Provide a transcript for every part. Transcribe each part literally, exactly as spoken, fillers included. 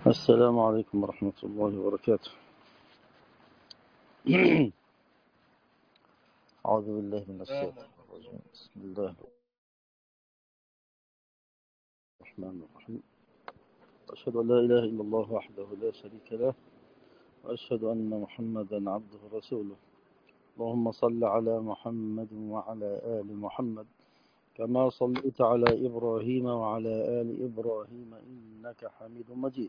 السلام عليكم ورحمة الله وبركاته. أعوذ بالله من الشيطان الرجيم. بسم الله الرحمن الرحيم. أشهد أن لا إله إلا الله وحده لا شريك له، وأشهد أن محمدا عبده ورسوله. اللهم صل على محمد وعلى آل محمد كما صليت على إبراهيم وعلى آل إبراهيم إنك حميد مجيد.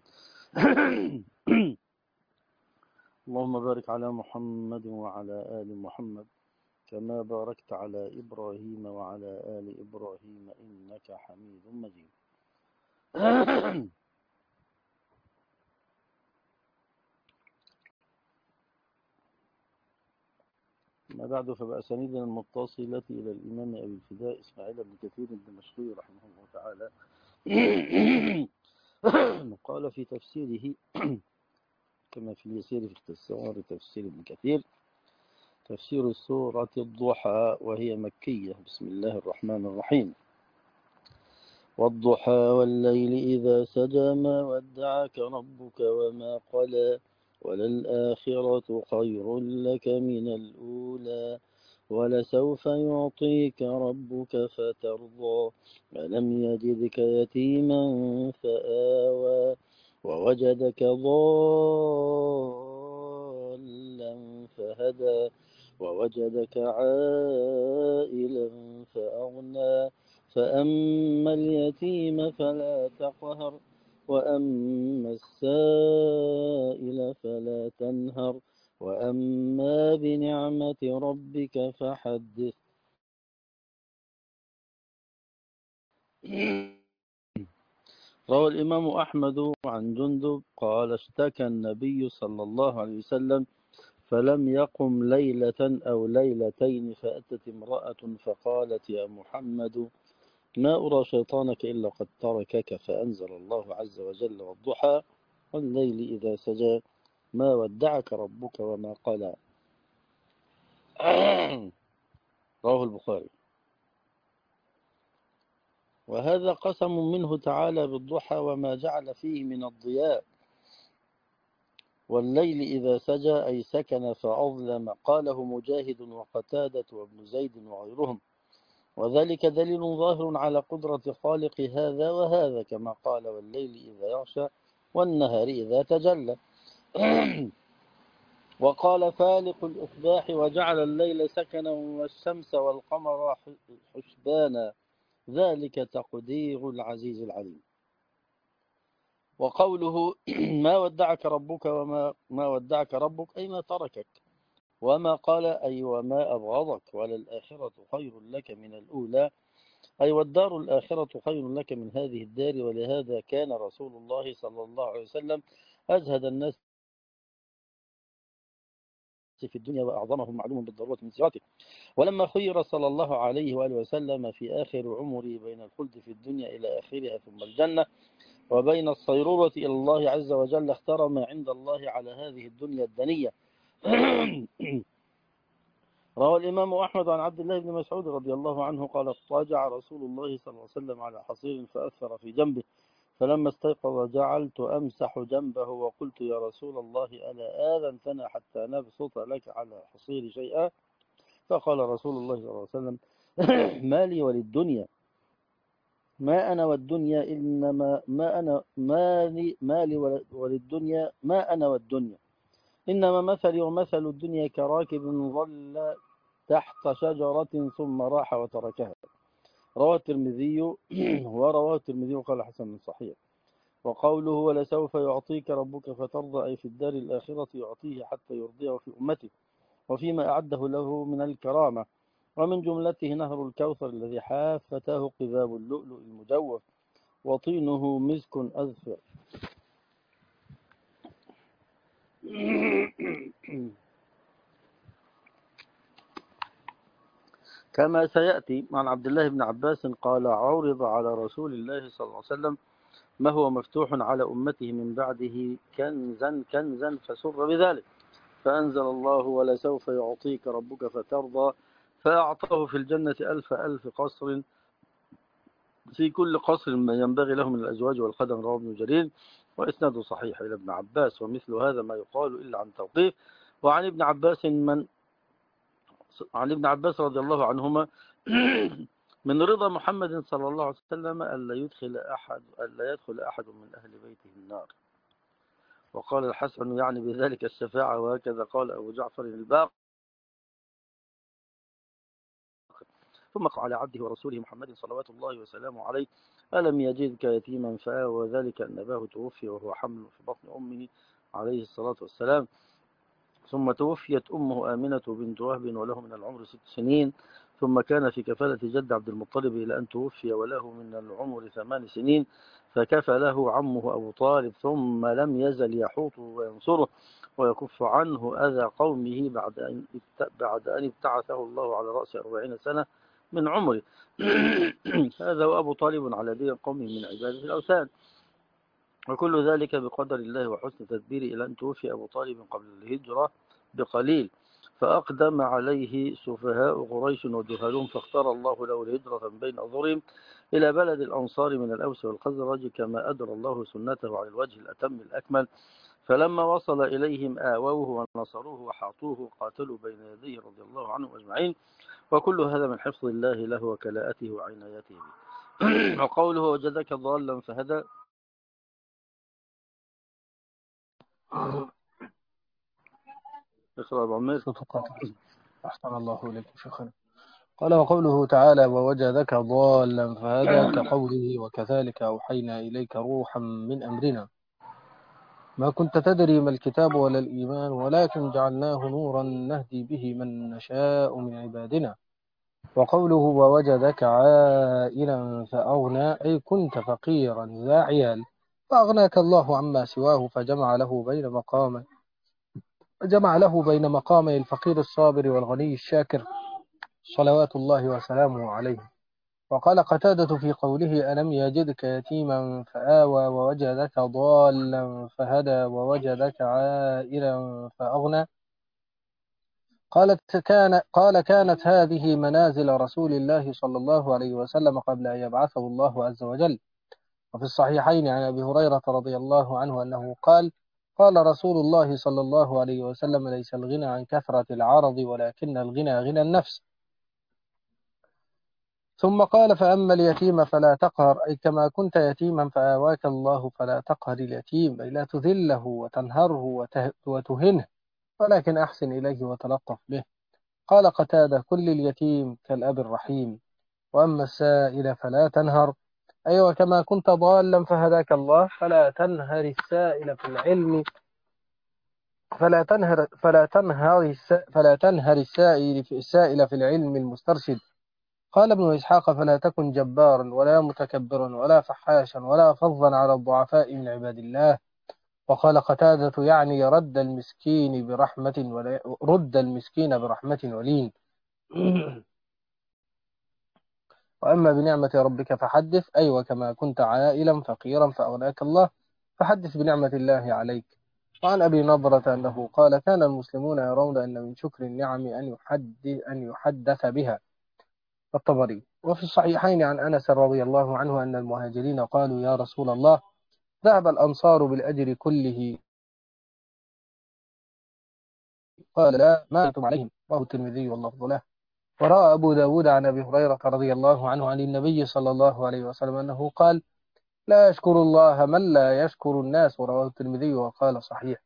اللهم بارك على محمد وعلى آل محمد كما باركت على إبراهيم وعلى آل إبراهيم إنك حميد مجيد. ما بعد، فبأسانيدنا المتصلة إلى الإمام أبي الفداء إسماعيل بن كثير الدمشقي رحمه الله تعالى قال في تفسيره كما في اليسير في اختصار تفسير ابن كثير: تفسير سورة الضحى وهي مكية. بسم الله الرحمن الرحيم. والضحى والليل إذا سجى ما ودعك ربك وما قلى وللآخرة خير لك من الأولى ولسوف يعطيك ربك فترضى ألم يجدك يتيما فآوى ووجدك ضالا فهدى ووجدك عائلا فأغنى فأما اليتيم فلا تقهر وأما السائل فلا تنهر وأما بنعمة ربك فحدث. روى الإمام أحمد عن جندب قال: اشتكى النبي صلى الله عليه وسلم فلم يقم ليلة أو ليلتين، فأتت امرأة فقالت: يا محمد، ما أرى شيطانك إلا قد تركك، فأنزل الله عز وجل: والضحى والليل إذا سجى ما ودعك ربك وما قلى. رواه البخاري. وهذا قسم منه تعالى بالضحى وما جعل فيه من الضياء. والليل إذا سجى أي سكن فأظلم، قاله مجاهد وقتادة وابن زيد وغيرهم، وذلك دليل ظاهر على قدرة خالق هذا وهذا، كما قال: والليل إذا يغشى والنهار إذا تجلى. وقال: فالق الإصباح وجعل الليل سكنا والشمس والقمر حسبانا ذلك تقدير العزيز العليم. وقوله: ما ودعك ربك وما ما ودعك ربك أي ما تركك، وما قال أي وما أبغضك، وللآخرة خير لك من الأولى أي والدار الآخرة خير لك من هذه الدار. ولهذا كان رسول الله صلى الله عليه وسلم أزهد الناس في الدنيا وأعظمهم معلوم بالضرورة من سيرته. ولما خير صلى الله عليه وآله وسلم في آخر عمره بين الخلد في الدنيا إلى آخرها ثم الجنة وبين الصيرورة إلى الله عز وجل، اختار ما عند الله على هذه الدنيا الدنية. روى الإمام أحمد عن عبد الله بن مسعود رضي الله عنه قال: اضطجع رسول الله صلى الله عليه وسلم على حصير فأثر في جنبه، فلما استيقظ جعلت أمسح جنبه وقلت: يا رسول الله، ألا آذنتنا حتى نبسط لك على حصير شيئا؟ فقال رسول الله صلى الله عليه وسلم: ما لي وللدنيا، ما أنا والدنيا إنما ما أنا ما لي, ما لي وللدنيا ما أنا والدنيا إنما مثلي ومثل الدنيا كراكب ظل تحت شجرة ثم راح وتركها. رواه الترمذي ورواه الترمذي وقال حسن صحيح. وقوله: ولسوف يعطيك ربك فترضى أي في الدار الآخرة يعطيه حتى يرضيه في أمته وفيما أعده له من الكرامة، ومن جملته نهر الكوثر الذي حافتاه قذاب اللؤلؤ المجوف وطينه مسك أذفر. كما سيأتي عن عبد الله بن عباس قال: عرض على رسول الله صلى الله عليه وسلم ما هو مفتوح على أمته من بعده كنزا كنزا فسر بذلك، فأنزل الله: ولسوف يعطيك ربك فترضى، فأعطاه في الجنة ألف ألف قصر، في كل قصر ما ينبغي له من الأزواج والخدم. رواه ابن جرير. وإسناده صحيح إلى ابن عباس، ومثل هذا ما يقال إلا عن توقيف. وعن ابن عباس من عن ابن عباس رضي الله عنهما من رضا محمد صلى الله عليه وسلم ألا يدخل أحد ألا يدخل أحد من أهل بيته النار. وقال الحسن يعني بذلك الشفاعة، وهكذا قال أبو جعفر الباقر. ثم قال على عبده ورسوله محمد صلوات الله وسلامه عليه: ألم يجدك يتيما فآوى، وذلك أن أباه توفي وهو حمل في بطن أمه عليه الصلاة والسلام، ثم توفيت أمه آمنة بنت وهب وله من العمر ست سنين، ثم كان في كفالة جد عبد المطلب إلى أن توفي وله من العمر ثمان سنين، فكفى له عمه أبو طالب، ثم لم يزل يحوطه وينصره ويكف عنه أذى قومه بعد أن بعد أن ابتعثه الله على رأس أربعين سنة من عمره. هذا وأبو طالب على دين قومه من عبادة الأوثان، وكل ذلك بقدر الله وحسن تدبيره، إلى أن توفي أبو طالب قبل الهجرة بقليل، فأقدم عليه سفهاء قريش وجهالهم، فاختار الله له الهجرة من بين أظهرهم إلى بلد الأنصار من الأوس والخزرج، كما أدرى الله سنته على الوجه الأتم الأكمل. فلما وصل إليهم آووه ونصروه وحاطوه قاتلوا بين يديه رضي الله عنهم أجمعين، وكل هذا من حفظ الله له وكلاءته وعنايته به. وقوله وجدك ضالا فهدى. اقرأ أبو عمير. صوت قاطع. أحسن الله إليك شيخنا. قال وقوله تعالى ووجدك ضالا فهدى كقوله وكذلك أوحينا إليك روحا من أمرنا ما كنت تدري ما الكتاب ولا الإيمان ولكن جعلناه نورا نهدي به من نشاء من عبادنا. وقوله ووجدك عائلا فأغنى أي كنت فقيرا ذا عيال فأغناك الله عما سواه فجمع له بين مقام جمع له بين مقامي الفقير الصابر والغني الشاكر صلوات الله وسلامه عليه. وقال قتادة في قوله ألم يجدك يتيما فآوى ووجدك ضالا فهدى ووجدك عائلا فأغنى قالت كان قال كانت هذه منازل رسول الله صلى الله عليه وسلم قبل أن يبعثه الله عز وجل. وفي الصحيحين عن أبي هريرة رضي الله عنه أنه قال قال رسول الله صلى الله عليه وسلم ليس الغنى عن كثرة العرض ولكن الغنى غنى النفس. ثم قال فأما اليتيم فلا تقهر أي كما كنت يتيما فآواك الله فلا تقهر اليتيم أي لا تذله وتنهره وتهنه ولكن أحسن إليه وتلطف به. قال قتادة كل اليتيم كالأب الرحيم وأما السائل فلا تنهر أي أيوة وكما كنت ضالا فهداك الله فلا تنهر السائل في العلم فلا تنهر فلا تنهر فلا تنهر السائل في السائل في العلم المسترشد. قال ابن إسحاق فلا تكن جبارا ولا متكبرا ولا فحاشا ولا فظا على الضعفاء من عباد الله. وقال قتادة يعني رد المسكين برحمة ولا رد المسكين برحمة ولين. وأما بنعمة ربك فحدث أي أيوة وكما كنت عائلا فقيرا فأغناك الله فحدث بنعمة الله عليك. وعن أبي نضرة أنه قال كان المسلمون يرون أن من شكر النعم أن يحدث, أن يحدث بها. الطبري. وفي الصحيحين عن أنس رضي الله عنه أن المهاجرين قالوا يا رسول الله ذهب الأنصار بالأجر كله قال لا ما أنتم عليهم رواه الترمذي واللفظ له. ورأى أبو داود عن أبي هريرة رضي الله عنه عن النبي صلى الله عليه وسلم أنه قال لا يشكر الله من لا يشكر الناس رواه الترمذي وقال صحيح.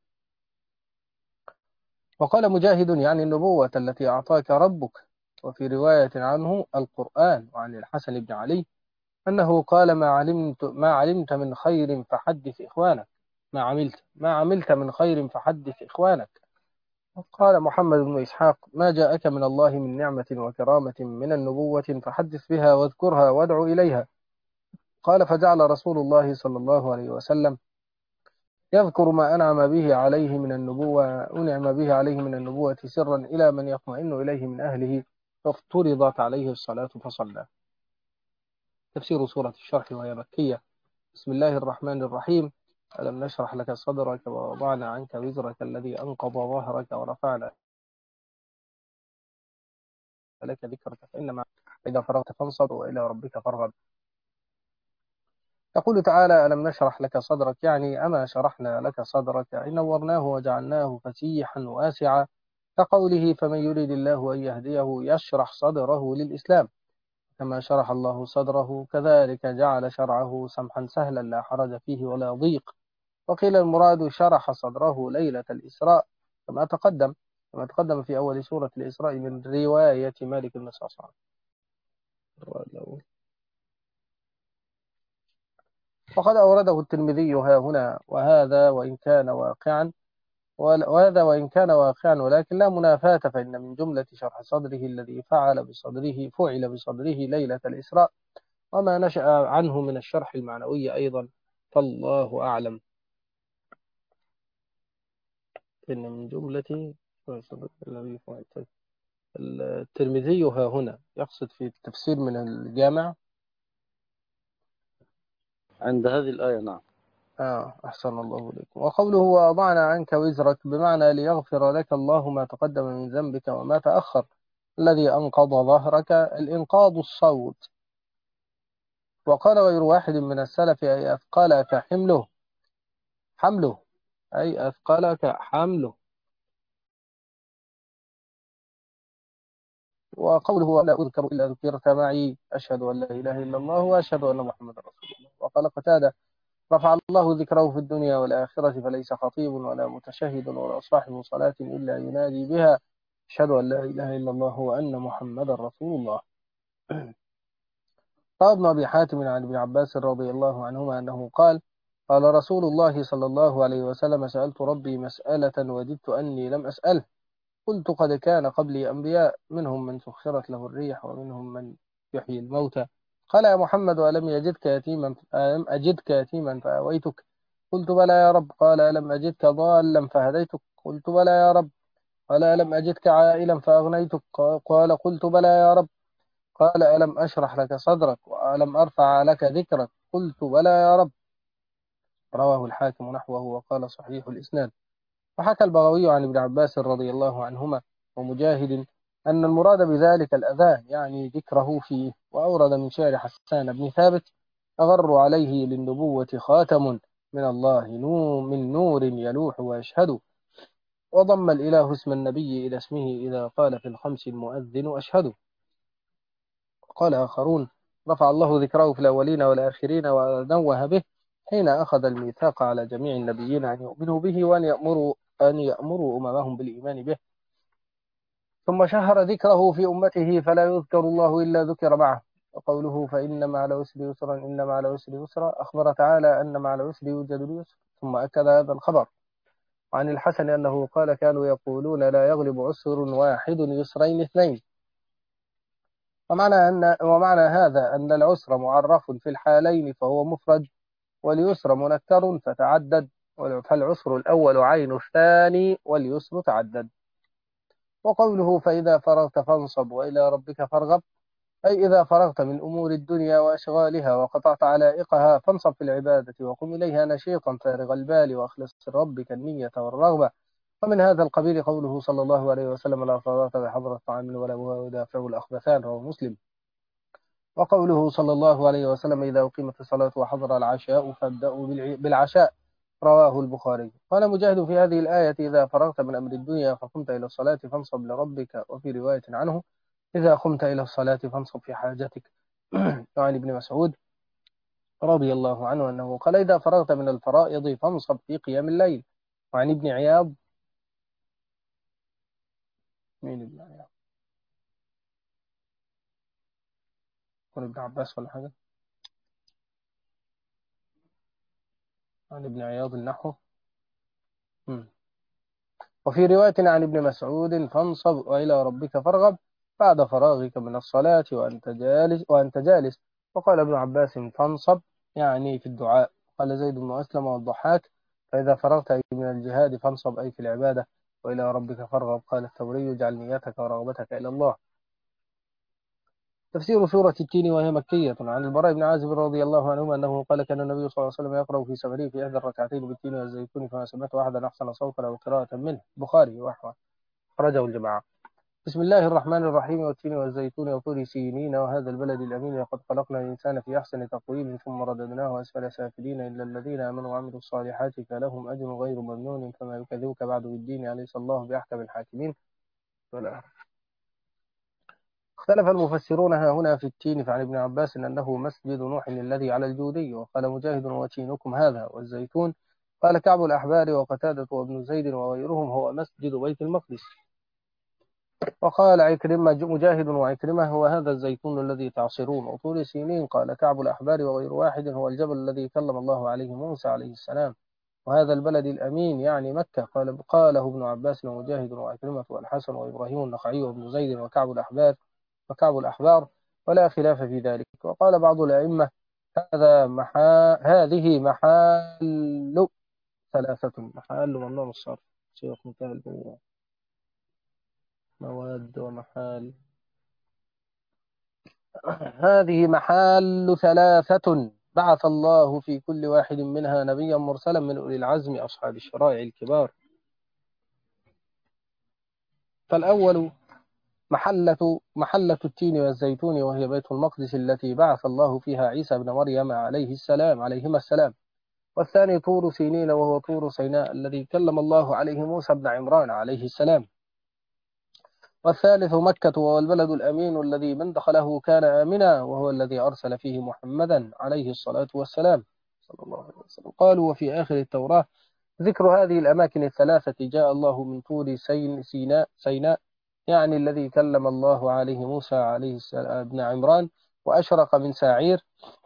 وقال مجاهد يعني النبوة التي أعطاك ربك. وفي رواية عنه القرآن. وعن الحسن بن علي أنه قال ما علمت ما علمت من خير فحدث إخوانك ما عملت ما عملت من خير فحدث إخوانك. قال محمد بن إسحاق ما جاءك من الله من نعمة وكرامة من النبوة فحدث بها واذكرها وادع إليها. قال فجعل رسول الله صلى الله عليه وسلم يذكر ما أنعم به عليه من النبوة أنعم به عليه من النبوة سرا إلى من يطمئن إليه من أهله فافترضت عليه الصلاة فصلى. تفسير سورة الشرح وهي مكية. بسم الله الرحمن الرحيم. ألم نشرح لك صدرك ووضعنا عنك وزرك الذي أنقض ظهرك ورفعنا لك ذكرك فإنما إذا فرغت فانصب وإلى ربك فارغب. يقول تعالى: ألم نشرح لك صدرك، يعني أما شرحنا لك صدرك، أي نورناه وجعلناه فسيحا واسعا، كقوله: فمن يريد الله أن يهديه يشرح صدره للإسلام، كما شرح الله صدره كذلك جعل شرعه سمحا سهلا لا حرج فيه ولا ضيق. وقيل المراد شرح صدره ليلة الإسراء، كما تقدم كما تقدم في أول سورة الإسراء من رواية مالك بن صعصعة. وقد أورده الترمذي ها هنا، وهذا وإن كان واقعا وهذا وإن كان واقعا ولكن لا منافاة، فإن من جملة شرح صدره الذي فعل بصدره فعل بصدره ليلة الإسراء، وما نشأ عنه من الشرح المعنوي أيضا، فالله أعلم. إن من جملة الذي فعل. الترمذي ها هنا يقصد في التفسير من الجامع. عند هذه الآية نعم. آه أحسن الله إليكم. وقوله: وأضعنا عنك وزرك، بمعنى ليغفر لك الله ما تقدم من ذنبك وما تأخر. الذي أنقض ظهرك، الإنقاض الصوت. وقال غير واحد من السلف: أي أثقلك حمله حمله أي أثقلك حمله. وقوله: لا أذكر إلا ذكرت معي، أشهد أن لا إله إلا الله وأشهد أن محمدا رسول الله. وقال قتادة: رفع الله ذكره في الدنيا والآخرة، فليس خطيب ولا متشهد ولا صاحب صلاة إلا ينادي بها: أشهد أن لا إله إلا الله وأن محمدا رسول الله. قال ابن أبي حاتم عن ابن عباس رضي الله عنهما أنه قال: قال رسول الله صلى الله عليه وسلم: سألت ربي مسألة وددت أني لم أسأله، قلت: قد كان قبلي أنبياء، منهم من سخرت له الريح ومنهم من يحيي الموتى. قال: يا محمد: ألم يجدك يتيما ألم أجدك يتيما فآويتك؟ قلت: بلى يا رب. قال: ألم أجدك ضالا فهديتك؟ قلت: بلى يا رب. قال: ألم أجدك عائلا فأغنيتك؟ قال: قلت: بلى يا رب. قال: ألم أشرح لك صدرك وألم أرفع لك ذكرك؟ قلت: بلى يا رب. رواه الحاكم نحوه وقال: صحيح الإسناد. وحكى البغوي عن ابن عباس رضي الله عنهما ومجاهد أن المراد بذلك الأذان، يعني ذكره فيه. وأورد من شعر حسان بن ثابت: أغر عليه للنبوة خاتم، من الله نور من نور يلوح ويشهد. وضم الإله اسم النبي إلى اسمه إذا قال في الخمس المؤذن أشهد. قال آخرون: رفع الله ذكره في الأولين والآخرين ونوه به حين أخذ الميثاق على جميع النبيين أن يؤمنوا به وأن يأمروا أن يأمروا أممهم بالإيمان به، ثم شهر ذكره في أمته فلا يذكر الله إلا ذكر معه. وقوله: فإن مع العسر يسرا إن مع العسر يسرا، أخبر تعالى أن مع العسر يوجد اليسر، ثم أكد هذا الخبر. وعن الحسن أنه قال: كانوا يقولون لا يغلب عسر واحد يسرين اثنين. ومعنى أن ومعنى هذا أن العسر معرف في الحالين فهو مفرد، واليسر منكر فتعدد، فالعسر الأول عين الثاني واليسر تعدد. وقوله: فإذا فرغت فانصب وإلى ربك فارغب، أي إذا فرغت من أمور الدنيا وأشغالها وقطعت علائقها فانصب في العبادة وقم إليها نشيطا فارغ البال، وأخلص لربك النية والرغبة. ومن هذا القبيل قوله صلى الله عليه وسلم: لا صلاة بحضرة طعام ولا هو يدافع الأخبثان، رواه مسلم. وقوله صلى الله عليه وسلم: إذا أقيمت الصلاة وحضر العشاء فابدأوا بالعشاء، رواه البخاري. قال مجاهد في هذه الآية: إذا فرغت من أمر الدنيا فقمت إلى الصلاة فانصب لربك. وفي رواية عنه: إذا قمت إلى الصلاة فانصب في حاجتك. وعن ابن مسعود رضي الله عنه أنه قال: إذا فرغت من الفرائض فانصب في قيام الليل. وعن ابن عياض مين ابن عياض؟ ولا ابن عباس ولا حاجة؟ عن ابن عياض النحو. وفي رواية عن ابن مسعود: فانصب وإلى ربك فارغب بعد فراغك من الصلاة وأنت جالس وأنت جالس. وقال ابن عباس: فانصب يعني في الدعاء. قال زيد بن أسلم والضحاك: فإذا فرغت أي من الجهاد فانصب أي في العبادة، وإلى ربك فارغب. قال الثوري: اجعل نيتك ورغبتك إلى الله. تفسير سورة التين، وهي مكية. عن البراء بن عازب رضي الله عنهما أنه قال: كان النبي صلى الله عليه وسلم يقرأ في سفره في إحدى الركعتين بالتين والزيتون، فما سمعت أحدا أحسن صوتا أو قراءة منه. بخاري وأحمد، أخرجه الجماعة. بسم الله الرحمن الرحيم والتين والزيتون وطور سينين وهذا البلد الأمين لقد خلقنا الإنسان في أحسن تقويم ثم رددناه أسفل سافلين إلا الذين آمنوا وعملوا الصالحات فلهم أجر غير ممنون فما يكذبك بعد بالدين أليس الله بأحكم الحاكمين. ولا. اختلف المفسرون ها هنا في التين فعن ابن عباس أنه مسجد نوح الذي على الجودي وقال مجاهد وتينكم هذا والزيتون قال كعب الأحبار وقتادة وابن زيد وغيرهم هو مسجد بيت المقدس. وقال عكرمة مجاهد وعكرمة هو هذا الزيتون الذي تعصرون. وطول سينين قال كعب الأحبار وغير واحد هو الجبل الذي كلم الله عليه موسى عليه السلام. وهذا البلد الأمين يعني مكة قال قاله ابن عباس ومجاهد وعكرمة والحسن وإبراهيم النخعي وابن زيد وكعب الأحبار وكعب الأحبار ولا خلاف في ذلك. وقال بعض الأئمة هذا محا... هذه محال ثلاثة محال ممنوع من الصرف سياق منتهى البنية مواد ومحال هذه محال ثلاثة بعث الله في كل واحد منها نبيا مرسلا من أولي العزم أصحاب الشرائع الكبار. فالأول محلة محلة التين والزيتون وهي بيت المقدس التي بعث الله فيها عيسى بن مريم عليه السلام عليهما السلام. والثاني طور سينين وهو طور سيناء الذي كلم الله عليه موسى بن عمران عليه السلام. والثالث مكة وهو البلد الأمين الذي من دخله كان آمنا وهو الذي أرسل فيه محمدا عليه الصلاة والسلام صلى الله عليه وسلم. قالوا وفي آخر التوراة ذكر هذه الأماكن الثلاثة جاء الله من طور سين سيناء سيناء يعني الذي كلم الله عليه موسى عليه السلام ابن عمران وأشرق من ساعير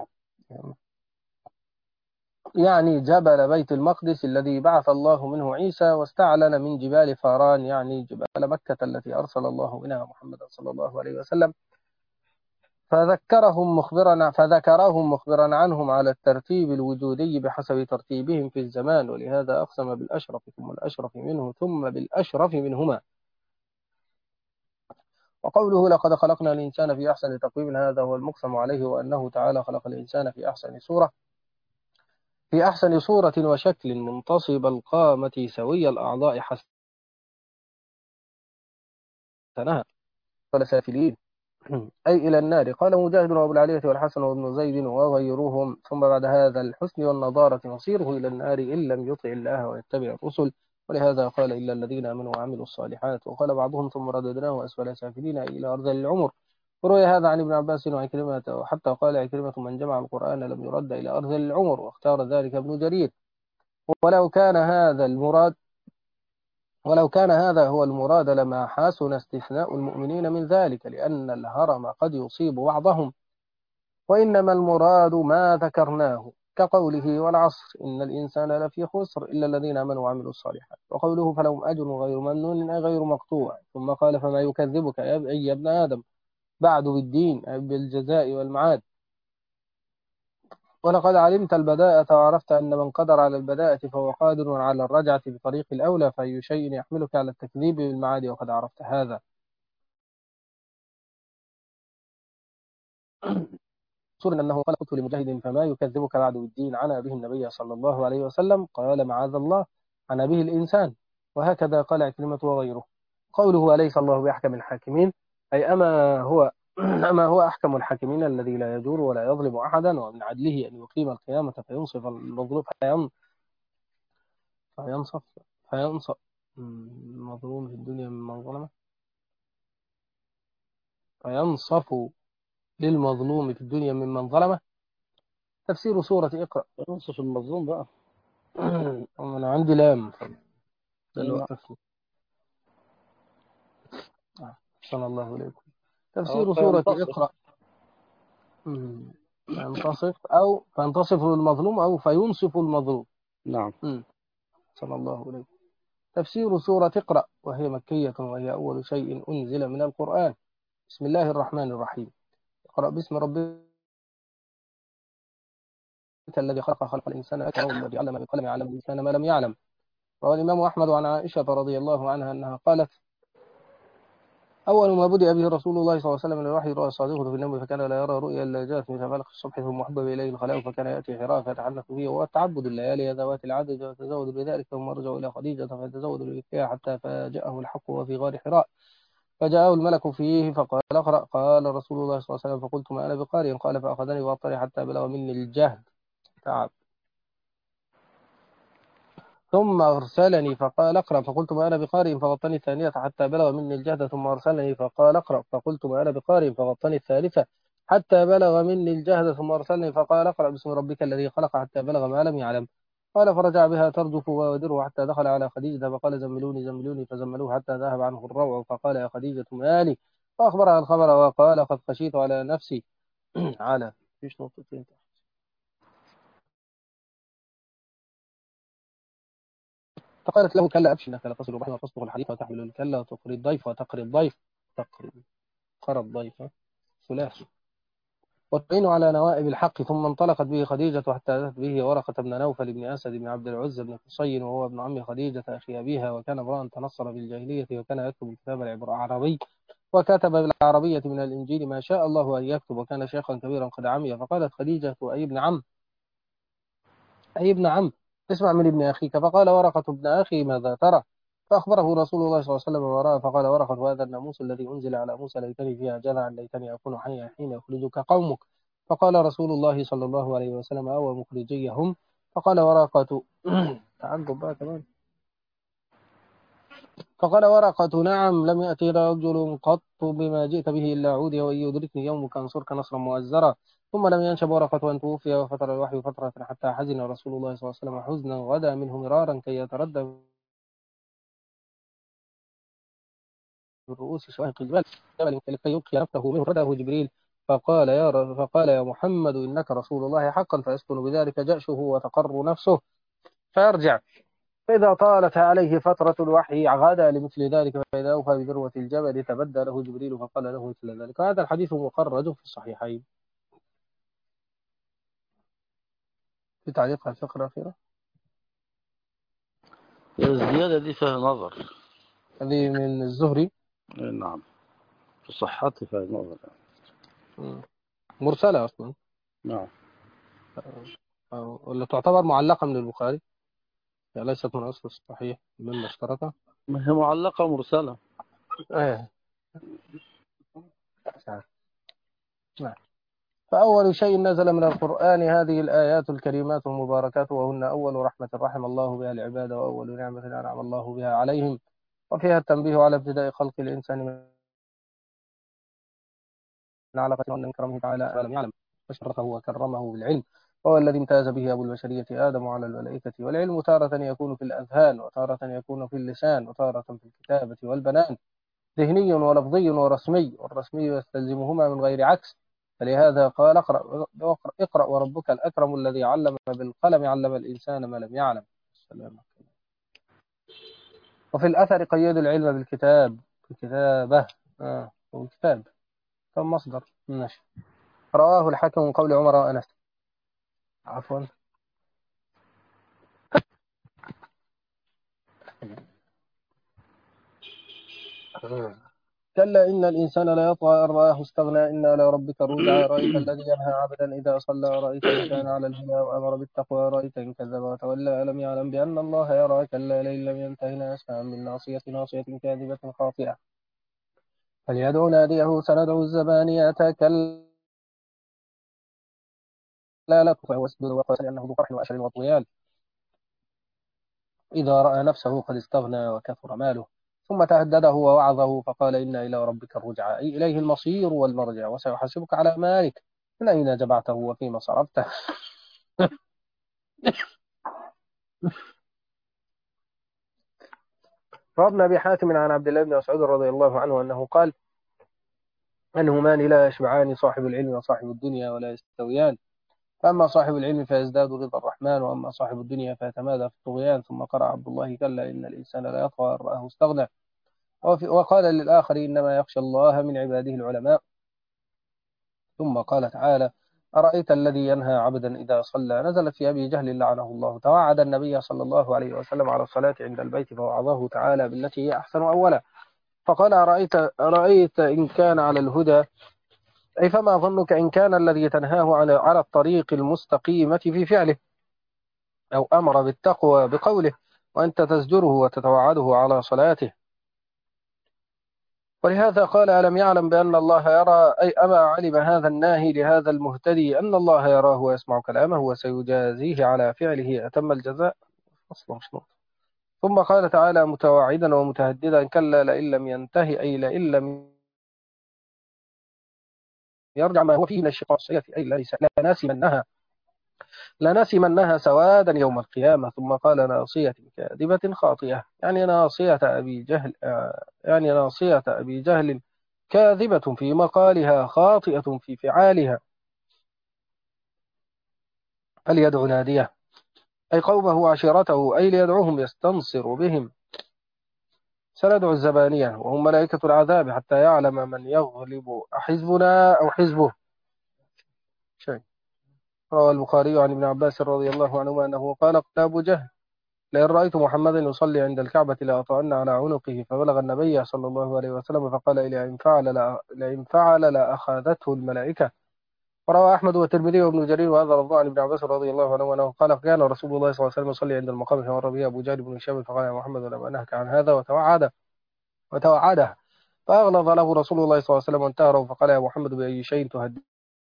يعني جبل بيت المقدس الذي بعث الله منه عيسى واستعلن من جبال فاران يعني جبال مكة التي أرسل الله منها محمدا صلى الله عليه وسلم. فذكرهم مخبرا فذكرهم مخبرا عنهم على الترتيب الوجودي بحسب ترتيبهم في الزمان ولهذا أقسم بالأشرف ثم الأشرف منه ثم بالأشرف منهما. وقوله لقد خلقنا الإنسان في أحسن تقويم هذا هو المقسم عليه وأنه تعالى خلق الإنسان في أحسن صورة في أحسن صورة وشكل منتصب القامة سوي الأعضاء حسنها فلسافلين أي إلى النار. قال مجاهد وأبو العالية والحسن وابن زيد وغيرهم ثم بعد هذا الحسن والنضارة مصيره إلى النار إن لم يطع الله ويتبع الرسل. ولهذا قال إلا الذين آمنوا وعملوا الصالحات. وقال بعضهم ثم رددناه أسفل سافلين إلى أرذل العمر. وروي هذا عن ابن عباس وعكرمة وحتى قال عكرمة من جمع القرآن لم يرد إلى أرذل العمر واختار ذلك ابن جرير. ولو كان هذا المراد ولو كان هذا هو المراد لما حسن استثناء المؤمنين من ذلك لأن الهرم قد يصيب بعضهم وإنما المراد ما ذكرناه كقوله والعصر إن الإنسان لفي خسر إلا الذين آمنوا وعملوا الصالحات. وقوله فلهم أجر غير ممنون أي غير مقطوع. ثم قال فما يكذبك يا ابن آدم بعد بالدين أي بالجزاء والمعاد. ولقد علمت البداءة وعرفت أن من قدر على البداءة فهو قادر على الرجعة بطريق الأولى فأي شيء يحملك على التكذيب بالمعاد وقد عرفت هذا. سورة أنه قال قلت لمجاهد فما يكذبك بعد بالدين عنا به النبي صلى الله عليه وسلم قال معاذ الله عنا به الإنسان. وهكذا قال عكرمة وغيره. قوله أليس الله بأحكم الحاكمين أي أما هو أما هو أحكم الحاكمين الذي لا يجور ولا يظلم أحدا ومن عدله أن يقيم القيامة فينصف المظلوم فينصف فينصف المظلوم في الدنيا ممن ظلمه فينصف للمظلوم في الدنيا ممن ظلمه. تفسير سورة اقرأ. ينصف المظلوم بقى. أنا عندي لام ده اللي نعم. وقفني. أحسن الله إليكم. أو تفسير سورة فينتصف. اقرأ مم. فينتصف أو فينتصف المظلوم أو فينصف المظلوم. نعم. أحسن الله إليكم. تفسير سورة اقرأ وهي مكية وهي أول شيء أنزل من القرآن. بسم الله الرحمن الرحيم. اقرأ باسم ربك الذي خلق خلق الإنسان أكرمه الذي علم بالقلم علم الإنسان ما لم يعلم. روى الإمام أحمد عن عائشة رضي الله عنها أنها قالت أول ما بدأ به رسول الله صلى الله عليه وسلم من الوحي رأى صادقه في النوم فكان لا يرى رؤيا إلا جاءت مثل فلق الصبح ثم حبب إليه الخلاء فكان يأتي حراء فيتحنث فيه والتعبد الليالي ذوات العدد ويتزود بذلك ثم رجع إلى خديجة فيتزود بالإكفاء حتى فاجأه الحق وفي غار حراء فجاءه الملك فيه فقال اقرأ. قال رسول الله صلى الله عليه وسلم فقلت ما أنا بقارئ. قال فأخذني وأطري حتى بلغ مني الجهد تعب، ثم أرسلني فقال اقرأ. فقلت ما أنا بقارئ فغطني الثانية حتى بلغ مني الجهد، ثم أرسلني فقال اقرأ. فقلت ما أنا بقارئ فغطني الثالثة حتى بلغ مني الجهد، ثم أرسلني فقال اقرأ باسم ربك الذي خلق حتى بلغ ما لم يعلم. قال فرجع بها ترجف وودره حتى دخل على خديجة فقال زملوني زملوني، فزملوه حتى ذهب عنه الروع، فقال يا خديجة مالي، فأخبرها الخبر وقال قد خشيت على نفسي على فيش نقطتين. فقالت له كلا أبشر إنك لتصل الرحم وتصدق الحديث وتحمل الكلا وتقري الضيف وتقري الضيف تقري قرى الضيف ثلاث وتعين على نوائب الحق. ثم انطلقت به خديجة حتى أتت به ورقة بن نوفل بن أسد بن عبد العزى بن قصي، وهو ابن عم خديجة أخي أبيها، وكان امرأ تنصر في الجاهلية، وكان يكتب الكتاب العربي، وكتب بالعربية من الإنجيل ما شاء الله أن يكتب، وكان شيخا كبيرا قد عمي. فقالت خديجة أي ابن عم أي ابن عم اسمع من ابن أخيك. فقال ورقة ابن أخي ماذا ترى؟ فأخبره رسول الله صلى الله عليه وسلم وراه. فقال ورقة هذا الناموس الذي أنزل على موسى ليتني فيها جذعا ليتني أكون حيا حين يخرجك قومك. فقال رسول الله صلى الله عليه وسلم أو مخرجيهم؟ فقال ورقة تعقب بقى كمان. فقال ورقة نعم لم يأتي رجل قط بما جئت به إلا عودي، وإن يدركني يومك أنصرك نصرا مؤزرا. ثم لم ينشب ورقة أن توفي وفتر الوحي فترة حتى حزن رسول الله صلى الله عليه وسلم حزنا غدا منه مرارا كي يتردى بالرؤوس شواهق الجبال جبل كي يبقي نفسه منه رده جبريل. فقال يا ر- فقال يا محمد إنك رسول الله حقا، فيسكن بذلك جأشه وتقر نفسه فيرجع. فإذا طالت عليه فترة الوحي غدا لمثل ذلك، فإذا أوفى بذروة الجبل تبدى له جبريل فقال له مثل ذلك. هذا الحديث مخرج في الصحيحين. في تعليق على الفقرة الأخيرة الزيادة دي فيها نظر. هذه من الزهري. إيه نعم، في صحتها فيها نظر. مم. مرسلة أصلا، نعم. أو- ولا تعتبر معلقة من البخاري، يعني ليست من أصل الصحيح مما اشترطه. ما هي معلقة مرسلة. إيه. نعم. فأول شيء نزل من القرآن هذه الآيات الكريمات المباركات، وهن أول رحمة رحم الله بها العباد، وأول نعمة أنعم الله بها عليهم، وفيها التنبيه على ابتداء خلق الإنسان من علقة وأن من كرمه تعالى ما لم يعلم، فشرفه وكرمه بالعلم، وهو الذي امتاز به أبو البشرية آدم على الملائكة. والعلم تارة يكون في الأذهان، وتارة يكون في اللسان، وتارة في الكتابة والبنان، ذهني ولفظي ورسمي، والرسمي يستلزمهما من غير عكس. فلهذا قال اقرأ, اقرأ وربك الأكرم الذي علم بالقلم علم الإنسان ما لم يعلم. السلام. وفي الأثر قيد العلم بالكتاب بالكتابة آه. والكتاب كم مصدر ماشي. رواه الحاكم من قول عمر وأنس. عفوا. كلا إن الإنسان لا يطغى أن رآه استغنى إن إلى ربك الرجعى. رأيت الذي ينهى عبدا إذا صلى، رأيت إن كان على الهدى وأمر بالتقوى، رأيت إن كذب وتولى ألم يعلم بأن الله يرى. كلا لئن لم ينته لنسفعا بالناصية ناصية كاذبة خاطئة فليدع ناديه سندع الزبانية. كلا لا تطعه واسجد وقال لأنه ذو قرح وأشر وطغيان إذا رأى نفسه قد استغنى وكثر ماله. ثم تهدده ووعظه فقال إن إلى ربك الرجعى، أي إليه المصير والمرجع، وسيحاسبك على مالك من أين جمعته وفيما صرفته. وابن أبي حاتم عن عبد الله بن مسعود رضي الله عنه أنه قال أنهمان لا يشبعان، صاحب العلم وصاحب الدنيا ولا يستويان، فأما صاحب العلم فيزداد رضا الرحمن، وأما صاحب الدنيا فيتمادى في الطغيان. ثم قرأ عبد الله كلا إن الإنسان لا يطغى أن رآه استغنى. وقال للآخر إنما يخشى الله من عباده العلماء. ثم قال تعالى أرأيت الذي ينهى عبدا إذا صلى. نزلت في أبي جهل لعنه الله، توعد النبي صلى الله عليه وسلم على الصلاة عند البيت فوعظه تعالى بالتي هي أحسن أولا. فقال أرأيت, أرأيت إن كان على الهدى، أي فما ظنك إن كان الذي تنهاه على على الطريق المستقيمة في فعله، أو أمر بالتقوى بقوله، وأنت تزجره وتتوعده على صلاته. ولهذا قال ألم يعلم بأن الله يرى، أي أما علم هذا الناهي لهذا المهتدي أن الله يراه ويسمع كلامه وسيجازيه على فعله أتم الجزاء. أصلا مش نقطة. ثم قال تعالى متواعدا ومتهددا كلا لئن لم ينتهي، أي لئن لم يرجع ما هو فيه من الشقاق السيئة، أي ليس لناسمنها لنسمنها سوادا يوم القيامة. ثم قال ناصية كاذبة خاطئة، يعني ناصية أبي جهل آه، يعني ناصية أبي جهل كاذبة في مقالها خاطئة في فعالها، فليدع ناديه، أي قومه وعشيرته، أي ليدعوهم يستنصر بهم. سندع الزبانية وهم ملائكة العذاب حتى يعلم من يغلب أحزبنا أو حزبه. شيء. روى البخاري عن ابن عباس رضي الله عنهما أنه قال قال أبو جهل لئن رأيت محمدا يصلي عند الكعبة لأطأن على عنقه، فبلغ النبي صلى الله عليه وسلم فقال لئن فعل لا لئن فعل لأخذته الملائكة. وروى أحمد والترمذي وابن جرير وهذا لفظ عن ابن عباس رضي الله عنه أنه قال كان رسول الله صلى الله عليه وسلم يصلي عند المقام فمر به أبو جهل بن هشام فقال يا محمد لم أنهك عن هذا، وتوعد وتوعده فأغلظ له رسول الله صلى الله عليه وسلم وانتهره فقال يا محمد بأي شيء تهددني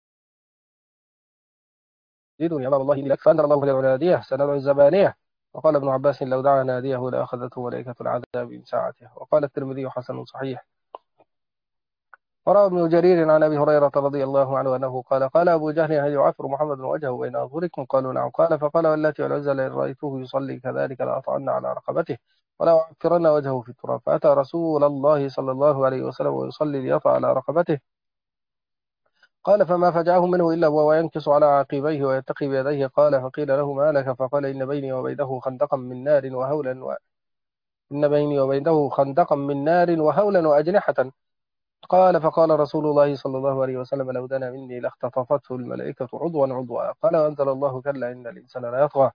يا باب الله إني لك، فأنزل الله جل ناديه سندع الزبانية. وقال ابن عباس لو دعا ناديه لأخذته ملائكة العذاب من ساعته. وقال الترمذي حسن صحيح. وروى ابن جرير عن أبي هريرة رضي الله عنه أنه قال قال أبو جهل هل يعفر محمد وجهه بين أظهركم؟ قالوا نعم. قال فقال والتي والعزى لئن رأيته يصلي كذلك لأطعن على رقبته ولا أعفرن وجهه في التراب. فأتى رسول الله صلى الله عليه وسلم ويصلي ليطع على رقبته. قال فما فجعه منه إلا وهو ينكص على عقبيه ويتقي بيديه. قال فقيل له ما لك؟ فقال إن بيني وبينه خندقا من نار وهولا و... إن بيني وبينه خندقا من نار وهولا وأجنحة. قال فقال رسول الله صلى الله عليه وسلم لو دنا مني لاختطفته الملائكة عضوا عضوا. قال وأنزل الله كلا إن الإنسان لا يطغى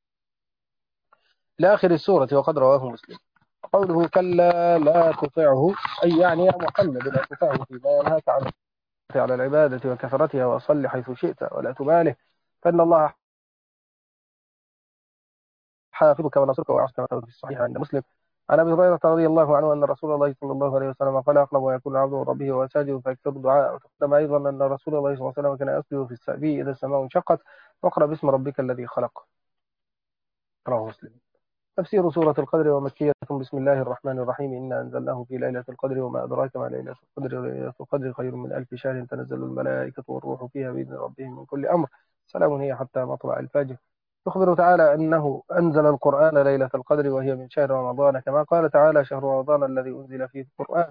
إلى آخر السورة. وقد رواه مسلم. قوله كلا لا تطعه، أي يعني يا محمد لا تطعه فيما ينهاك عنه على العبادة وكثرتها، وصل حيث شئت ولا تباله، فإن الله حافظك ونصرك ويعصمك. في الصحيح عند مسلم عن ابي هريره رضي الله عنه ان رسول الله صلى الله عليه وسلم قال اقرب ويكون عبد ربه وساجد فيكثر الدعاء. وتقدم ايضا ان رسول الله صلى الله عليه وسلم كان يسجد في السبيل اذا السماء انشقت واقرا باسم ربك الذي خلق. رواه مسلم. تفسير سورة القدر ومكية. بسم الله الرحمن الرحيم إنا أنزلناه في ليلة القدر وما أدراك ما ليلة القدر. ليلة القدر خير من ألف شهر تنزل الملائكة والروح فيها بإذن ربهم من كل أمر سلام هي حتى مطلع الفجر. يخبر تعالى أنه أنزل القرآن ليلة القدر وهي من شهر رمضان كما قال تعالى شهر رمضان الذي أنزل فيه القرآن.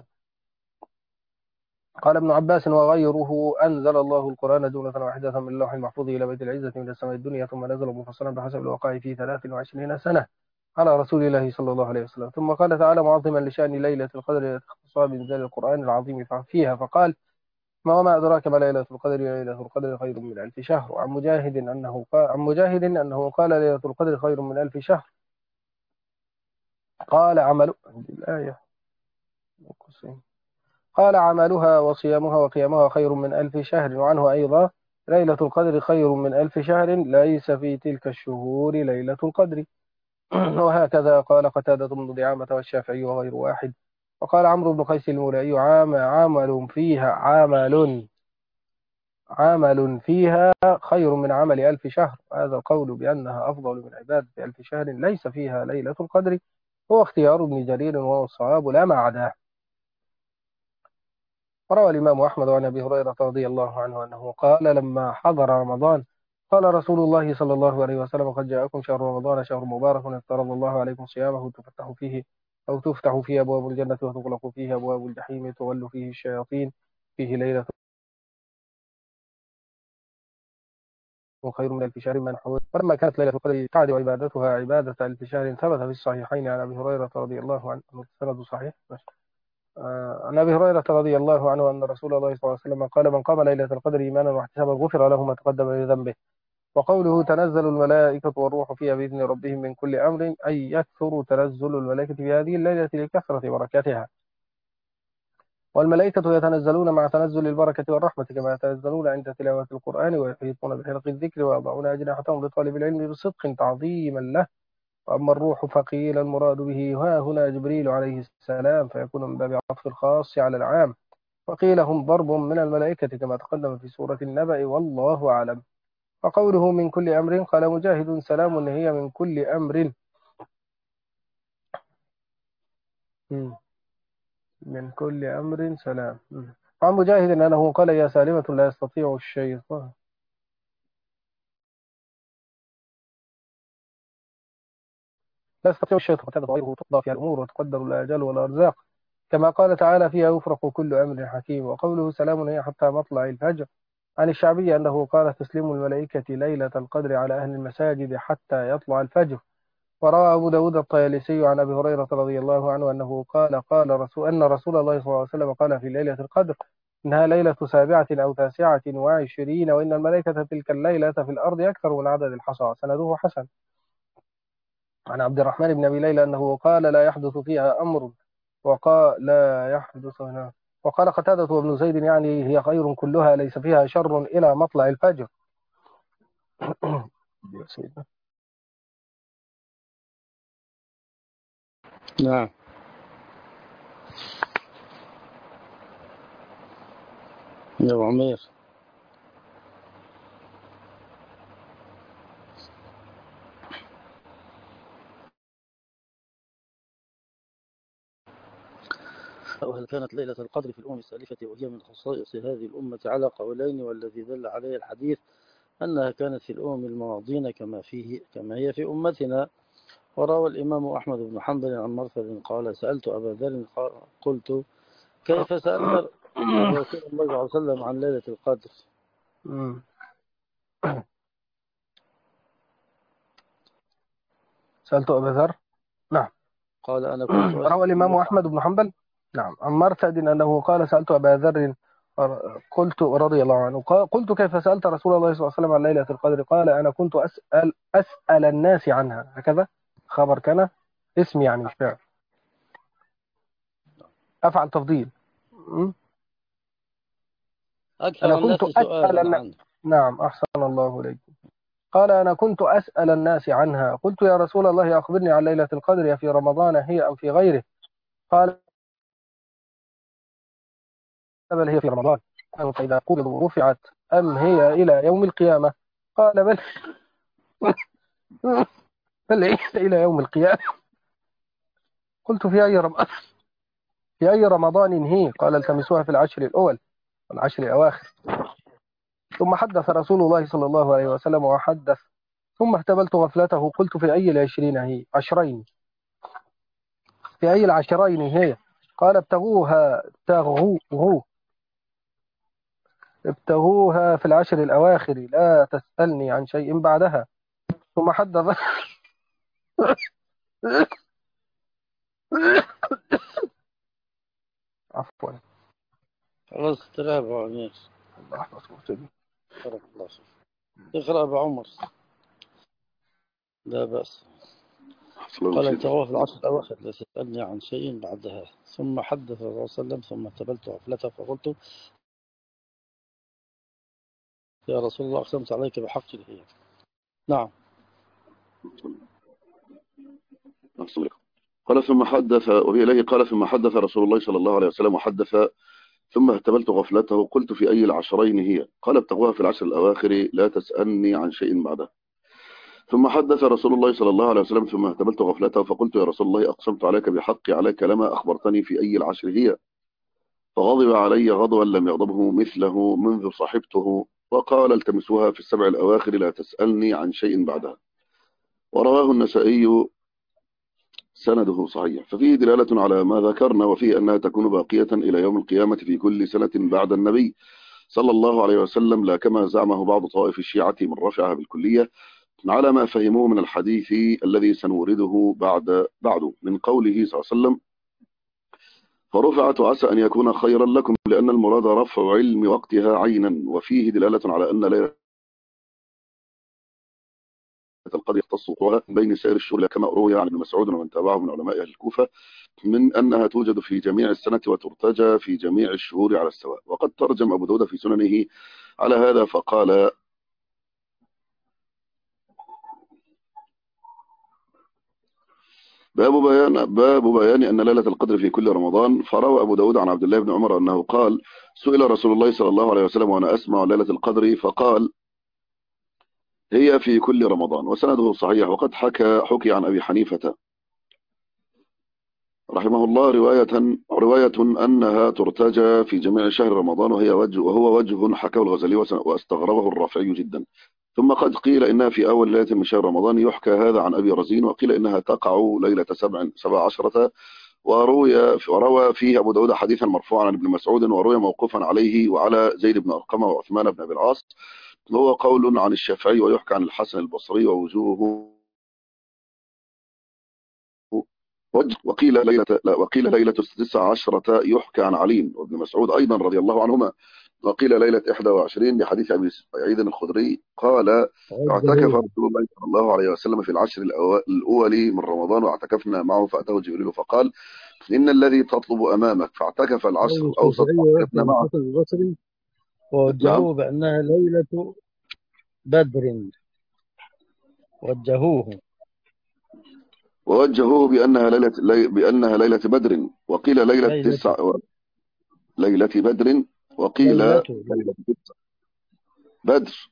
قال ابن عباس وغيره أنزل الله القرآن جملة واحدة من اللوح المحفوظ إلى بيت العزة من السماء الدنيا ثم نزل مفصلا بحسب الوقائع في ثلاث وعشرين سنة على رسول الله صلى الله عليه وسلم. ثم قال تعالى معظما لشأن ليلة القدر اختصاصها بإنزال القرآن العظيم فيها فقال ما وما أدراك ما ليلة القدر. ليلة القدر خير من ألف شهر. وعن مجاهد أنه قال عن مجاهد أنه قال ليلة القدر خير من ألف شهر. قال عمل الآية قال عملها وصيامها وقيامها خير من ألف شهر. وعنه أيضا ليلة القدر خير من ألف شهر ليس في تلك الشهور ليلة القدر. وهكذا قال قتادة بن دعامة والشافعي وغير واحد. وقال عمرو بن قيس المولائي عام عمل فيها عمل عمل فيها خير من عمل ألف شهر. هذا القول بأنها أفضل من عبادة ألف شهر ليس فيها ليلة القدر هو اختيار ابن جرير وهو الصواب لا ما عداه. وروى الإمام أحمد عن أبي هريرة رضي الله عنه أنه قال لما حضر رمضان قال رسول الله صلى الله عليه وسلم قد جاءكم شهر رمضان شهر مبارك افترض الله عليكم صيامه تفتح فيه أو تفتح فيه أبواب الجنة وتغلق فيه أبواب الجحيم تغل فيه الشياطين فيه ليلة خير من ألف شهر منحوت. فلما كانت ليلة القدر تعد عبادتها عبادة ألف شهر ثبت في الصحيحين عن أبي هريرة رضي الله عنه السند صحيح آه، عن أبي هريرة رضي الله عنه أن رسول الله صلى الله عليه وسلم قال من قام ليلة القدر إيمانا واحتسابا غفر له ما تقدم من ذنبه. وقوله تنزل الملائكة والروح فيها بإذن ربهم من كل أمر أي يكثر تنزل الملائكة في هذه الليلة لكثرة بركاتها. والملائكة يتنزلون مع تنزل البركة والرحمة كما يتنزلون عند تلاوة القرآن ويحيطون بحلق الذكر ويضعون أجنحتهم لطالب العلم بصدق تعظيما له وأما الروح فقيل المراد به ها هنا جبريل عليه السلام، فيكون من باب عطف الخاص على العام. وقيل هم ضرب من الملائكة كما تقدم في سورة النبأ، والله أعلم. وقوله من كل أمر قال مجاهد سلام هي من كل أمر. مم. من كل أمر سلام. مم. عن مجاهد أنه قال يا سالمة لا يستطيع الشيطان لا يستطيع الشيطان وكذا غيره تقضى فيها الأمور وتقدر الآجال والأرزاق، كما قال تعالى فيها يفرق كل أمر حكيم. وقوله سلام هي حتى مطلع الفجر. عن الشعبي أنه قال تسليم الملائكة ليلة القدر على أهل المساجد حتى يطلع الفجر. وروى أبو داود الطيالسي عن أبي هريرة رضي الله عنه أنه قال قال رسول أن رسول الله صلى الله عليه وسلم قال في ليلة القدر إنها ليلة سابعة أو تاسعة وعشرين، وإن الملائكة تلك الليلة في الأرض أكثر من عدد الحصى. سنده حسن. عن عبد الرحمن بن أبي ليلى أنه قال لا يحدث فيها أمر، وقال لا يحدث هنا. وقال قتادة وابن زيد يعني هي خير كلها ليس فيها شر إلى مطلع الفجر. نعم. يا أبو عمير. وهل كانت ليلة القدر في الأمم السالفة وهي من خصائص هذه الأمة على قولين، والذي دل عليه الحديث أنها كانت في الأمم الماضين كما فيه كما هي في أمتنا. وروى الإمام أحمد بن حنبل عن مرثد قال سألت أبا ذر قلت كيف سألت رسول الله صلى الله عليه وسلم عن ليلة القدر؟ سألت أبا ذر. نعم. قال أنا كنت أسأل روى الإمام الناس أحمد بن حنبل نعم عن مرثد أنه قال سألت أبا ذر قلت رضي الله عنه قلت كيف سألت رسول الله صلى الله عليه وسلم عن ليلة القدر؟ قال أنا كنت أسأل أسأل الناس عنها. هكذا خبر كان اسم يعني مش فعل، أفعل تفضيل. م? أنا أكثر كنت الناس أسأل سؤالا الناس. عنه. نعم أحسن الله إليك. قال أنا كنت أسأل الناس عنها. قلت يا رسول الله أخبرني عن ليلة القدر في رمضان هي أم في غيره؟ قال بل هي في رمضان. فإذا قبضوا رفعت أم هي إلى يوم القيامة؟ قال بل بل هي إلى يوم القيامة. قلت في أي رمضان في أي رمضان هي؟ قال التمسوها في العشر الأول والعشر الأواخر. ثم حدث رسول الله صلى الله عليه وسلم وحدث ثم اهتبلت غفلته. قلت في أي العشرين هي؟ عشرين. في أي العشرين هي؟ قال ابتغوها ابتغوه ابتغوها في العشر الأواخر لا تسألني عن شيء بعدها. ثم حدث عفوا خلاص استريح أبو عمير. الله يحفظك. بارك الله فيك. اقرأ أبو عمر. لا بأس. قال ابتغوه في العشر الأواخر لا تسألني عن شيء بعدها. ثم حدث صلى الله عليه وسلم ثم اهتبلت غفلته فقلت يا رسول الله أقسمت عليك بحق هي. نعم. قال ثم حدث وهي إليه قال ثم حدث رسول الله صلى الله عليه وسلم وحدث ثم اهتبلت غفلته. قلت في أي العشرين هي؟ قال ابتغوها في العشر الأواخر لا تسألني عن شيء بعده. ثم حدث رسول الله صلى الله عليه وسلم ثم اهتبلت غفلته فقلت يا رسول الله أقسمت عليك بحقي عليك لما أخبرتني في أي العشر هي؟ فغضب علي غضبا لم يغضبه مثله منذ صحبته وقال التمسوها في السبع الأواخر لا تسألني عن شيء بعدها. ورواه النسائي سنده صحيح. ففيه دلالة على ما ذكرنا وفيه أنها تكون باقية إلى يوم القيامة في كل سنة بعد النبي صلى الله عليه وسلم، لا كما زعمه بعض طائف الشيعة من رفعها بالكلية على ما فهموه من الحديث الذي سنورده بعد بعده من قوله صلى الله عليه وسلم فرفعت عسى أن يكون خيرا لكم، لأن المراد رفع علم وقتها عينا. وفيه دلالة على أن ليلة القدر يختص وقوعها بين سائر الشهور كما روي عن ابن مسعود ومن تابعه من علماء أهل الكوفة من أنها توجد في جميع السنة وترتجى في جميع الشهور على السواء. وقد ترجم أبو داود في سننه على هذا فقال باب بيان باب بيان أن ليلة القدر في كل رمضان. فروى أبو داود عن عبد الله بن عمر أنه قال: سئل رسول الله صلى الله عليه وسلم وأنا أسمع ليلة القدر فقال: هي في كل رمضان. وسنده صحيح. وقد حكى حكي عن أبي حنيفة رحمه الله رواية رواية أنها ترتجى في جميع شهر رمضان، وهي وجه وهو وجه حكاه الغزالي واستغربه الرافعي جدا. ثم قد قيل إنها في أول ليلة من شهر رمضان. يحكى هذا عن أبي رزين. وقيل إنها تقع ليلة سبع سبع عشرة. وروي وروى فيه أبو داود حديثا مرفوعا عن ابن مسعود، وروي موقوفا عليه وعلى زيد بن أرقم وعثمان بن أبي العاص، وهو قول عن الشافعي. ويحكى عن الحسن البصري ووجوهه وجه. وقيل ليلة لا وقيل ليلة تسع عشرة يحكى عن علي وابن مسعود أيضا رضي الله عنهما. وقيل ليلة إحدى وعشرين لحديث أبي سعيد الخدري قال: اعتكف وجهوه. رسول الله صلى الله عليه وسلم في العشر الأوا- الأول من رمضان، واعتكفنا معه فأتاه جبريل فقال: إن الذي تطلب أمامك. فاعتكف العشر روي الأوسط الشافعي ويحكى فاعتكفنا عن معه. الحسن البصري نعم. ووجهوه بأنها ليلة بدر. وجهوه. ووجهوه بأنها ليلة لي- بأنها ليلة بدر. وقيل ليلة ليلة تسع ليلة بدر. وقيل ليلة ليلة تسع بدر.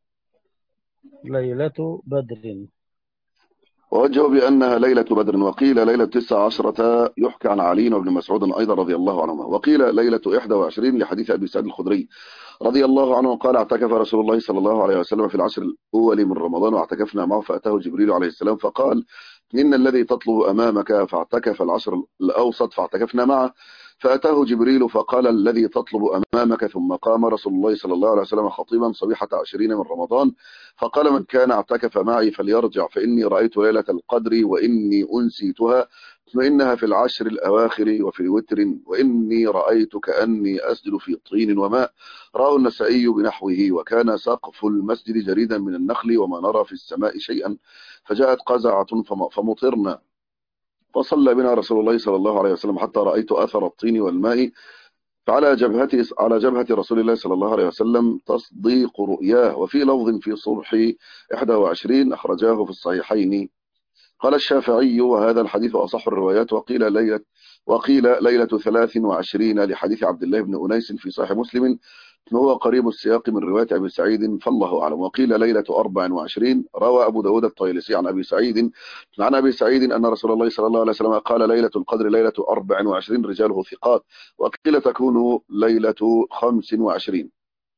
ليلة بدر. ووجهوا بأنها ليلة بدر. وقيل ليلة تسع عشرة يحكى عن علي وابن مسعود أيضا رضي الله عنهما. وقيل ليلة إحدى وعشرين لحديث أبي سعيد الخدري رضي الله عنه قال: اعتكف رسول الله صلى الله عليه وسلم في العشر الأول من رمضان، واعتكفنا معه فأتاه جبريل عليه السلام فقال: إن الذي تطلب أمامك. فاعتكف العشر الأوسط فاعتكفنا معه. فأتاه جبريل فقال: الذي تطلب أمامك. ثم قام رسول الله صلى الله عليه وسلم خطيبا صبيحة عشرين من رمضان فقال: من كان اعتكف معي فليرجع، فإني رأيت ليلة القدر وإني أنسيتها، فإنها في العشر الأواخر وفي وتر، وإني رأيت كأني أسجد في طين وماء. رواه النسائي بنحوه. وكان سقف المسجد جريدا من النخل وما نرى في السماء شيئا، فجاءت قزعة فم- فمطرنا، فصلى بنا رسول الله صلى الله عليه وسلم حتى رأيت أثر الطين والماء فعلى جبهته على جبهة رسول الله صلى الله عليه وسلم تصديق رؤياه. وفي لفظ في صبح إحدى وعشرين أخرجاه في الصحيحين. قال الشافعي: وهذا الحديث أصح الروايات. وقيل ليلة وقيل ليلة ثلاث وعشرين لحديث عبد الله بن أنيس في صحيح مسلم، وهو قريب السياق من رواية أبي سعيد، فالله أعلم. وقيل ليلة أربع وعشرين. روى أبو داود الطيلسي عن أبي سعيد عن أبي سعيد أن رسول الله صلى الله عليه وسلم قال: ليلة القدر ليلة أربع وعشرين رجاله ثقات. وقيل تكون ليلة خمس وعشرين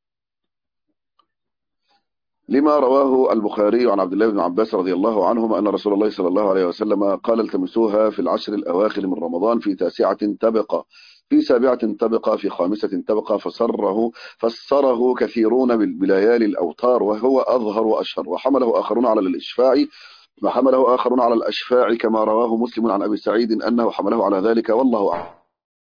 لما رواه البخاري عن عبد الله بن عباس رضي الله عنهما أن رسول الله صلى الله عليه وسلم قال: التمسوها في العشر الأواخر من رمضان، في تاسعة تبقى، في سابعة تبقى، في خامسة تبقى. فسره فسره كثيرون بال- بليالي الأوتار، وهو أظهر وأشهر. وحمله آخرون على الإشفاع وحمله آخرون على الأشفاع كما رواه مسلم عن أبي سعيد أنه حمله على ذلك، والله أعلم.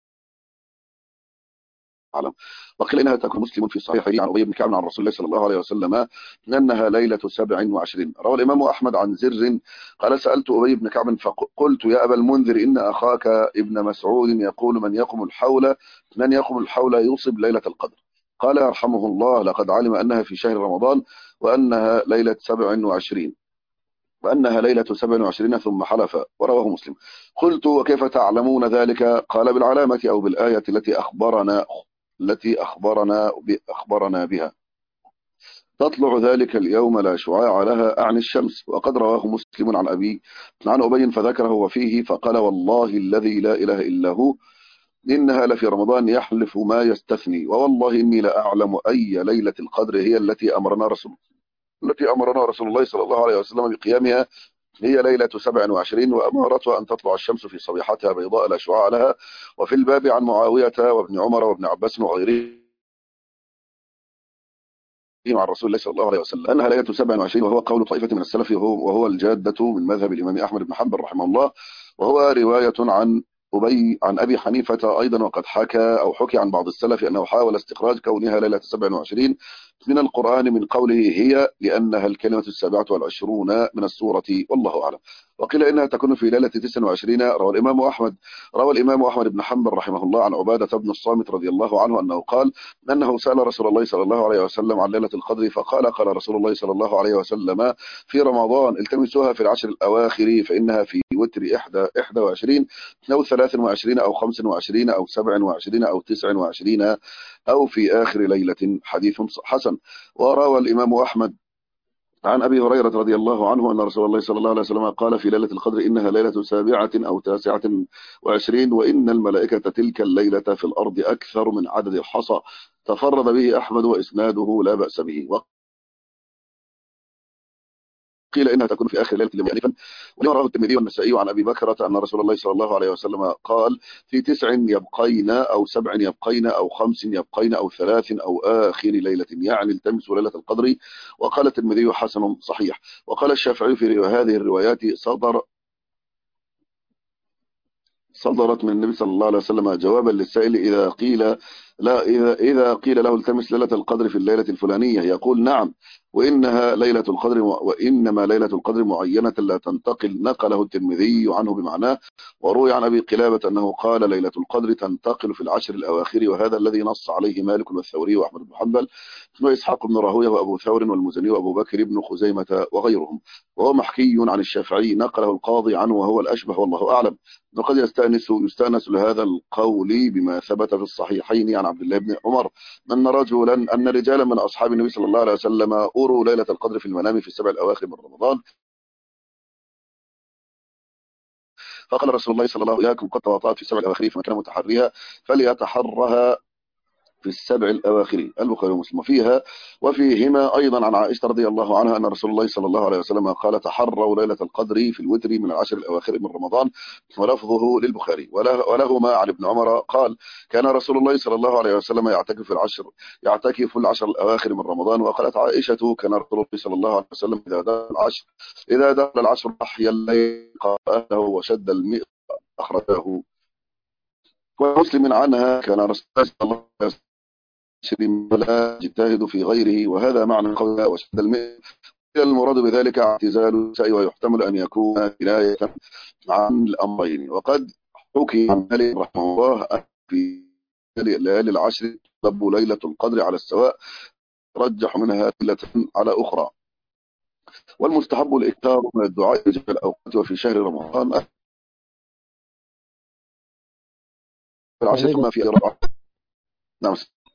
أعلم. وقيل إنها تكون مسلم في صحيحه عن أبي بن كعب عن رسول الله صلى الله عليه وسلم أنها ليلة سبع وعشرين. روى الإمام أحمد عن زر قال: سألت أبي بن كعب فقلت: يا أبا المنذر، إن أخاك ابن مسعود يقول: من يقم الحول من يقم الحول يصب ليلة القدر. قال يرحمه الله: لقد علم أنها في شهر رمضان، وأنها ليلة سبع وعشرين وأنها ليلة سبع وعشرين ثم حلف. ورواه مسلم. قلت: وكيف تعلمون ذلك؟ قال: بالعلامة أو بالآية التي أخبرنا التي أخبرنا أخبرنا بها. تطلع ذلك اليوم لا شعاع لها، أعني الشمس. وقد رواه مسلم عن أبي عن أبي فذكره وفيه فقال: والله الذي لا إله إلا هو إنها لفي رمضان يحلف ما يستثني، ووالله إني لأعلم أي ليلة القدر هي التي أمرنا رسول التي أمرنا رسول الله صلى الله عليه وسلم بقيامها، هي ليلة سبع وعشرين، وأمارتها أن تطلع الشمس في صبيحتها بيضاء لا شعاع لها. وفي الباب عن معاوية وابن عمر وابن عباس وغيرهم مع رسول الله صلى الله عليه وسلم أنها ليلة سبع وعشرين، وهو قول طائفة من السلف، وهو, وهو الجادة من مذهب الإمام أحمد بن حنبل رحمه الله، وهو رواية عن أبي عن أبي حنيفة أيضا. وقد حكى أو حكي عن بعض السلف أنه حاول استخراج كونها ليلة سبع وعشرين من القرآن من قوله هي لأنها الكلمة السابعة والعشرون من السورة، والله أعلم. وقيل إنها تكون في ليلة تسع وعشرين. روى الإمام أحمد روى الإمام أحمد بن حنبل رحمه الله عن عبادة بن الصامت رضي الله عنه أنه قال أنه سأل رسول الله صلى الله عليه وسلم عن ليلة القدر فقال: قال رسول الله صلى الله عليه وسلم في رمضان: التمسوها في العشر الأواخر فإنها في الوتر إحدى إحدى وعشرين أو ثلاث وعشرين أو خمس وعشرين أو سبع وعشرين أو تسع وعشرين أو في آخر ليلة. حديث حسن. وروى الإمام أحمد عن أبي هريرة رضي الله عنه أن رسول الله صلى الله عليه وسلم قال في ليلة القدر إنها ليلة سابعة أو تاسعة وعشرين وإن الملائكة تلك الليلة في الأرض أكثر من عدد الحصى. تفرد به أحمد وإسناده لا بأس به. قيل إنها تكون في آخر ليلة اليوم. ولما رواه الترمذي والنسائي عن أبي بكرة أن رسول الله صلى الله عليه وسلم قال في تسع يبقين أو سبع يبقين أو خمس يبقين أو ثلاث أو آخر ليلة، يعني التمسوا ليلة القدر. وقال الترمذي حسن صحيح. وقال الشافعي في هذه الروايات صدر صدرت من النبي صلى الله عليه وسلم جوابا للسائل إذا قيل لا إذا إذا قيل له التمس ليلة القدر في الليلة الفلانية يقول نعم وإنها ليلة القدر وإنما ليلة القدر معينة لا تنتقل. نقله الترمذي عنه بمعناه. وروي عن أبي قلابة أنه قال ليلة القدر تنتقل في العشر الأواخر، وهذا الذي نص عليه مالك والثوري وأحمد بن حنبل وإسحاق بن راهويه وأبو ثور والمزني وأبو بكر بن خزيمة وغيرهم. وهو محكي عن الشافعي نقله القاضي عنه وهو الأشبه والله أعلم. وقد يستأنس يستأنس لهذا القول بما ثبت في الصحيحين عن عبد الله بن عمر أن رجلا أن رجالا من أصحاب النبي صلى الله عليه وسلم أروا ليلة القدر في المنام في السبع الأواخر من رمضان، فقال رسول الله صلى الله عليه وسلم قد تواطأت في السبع الأواخر فمن كان متحريها فليتحرها في السبع الأواخر. البخاري ومسلم. فيها وفيهما أيضا عن عائشة رضي الله عنها أن رسول الله صلى الله عليه وسلم قال تحروا ليلة القدر في الوتر من العشر الأواخر من رمضان، ولفظه للبخاري. ولهما عن ابن عمر قال كان رسول الله صلى الله عليه وسلم يعتكف في العشر يعتكف العشر الأواخر من رمضان. وقالت عائشة كان رسول الله صلى الله عليه وسلم إذا دخل العشر إذا دخل العشر أحيا الليل قال أهله وشد المئة أخرجه. ومسلم عنها كان رسول الله صلى الله عليه وسلم ولا يجتهد في غيره، وهذا معنى قولها وشد المئة. المراد بذلك اعتزال النساء، ويحتمل أن يكون كناية عن الأمرين. وقد حكي عن مالك رحمه الله أن في ليالي العشر طلب ليلة القدر على السواء رجح منها ليلة على أخرى. والمستحب الإكثار من الدعاء في الأوقات وفي شهر رمضان في العشر ثم في رمضان. نعم.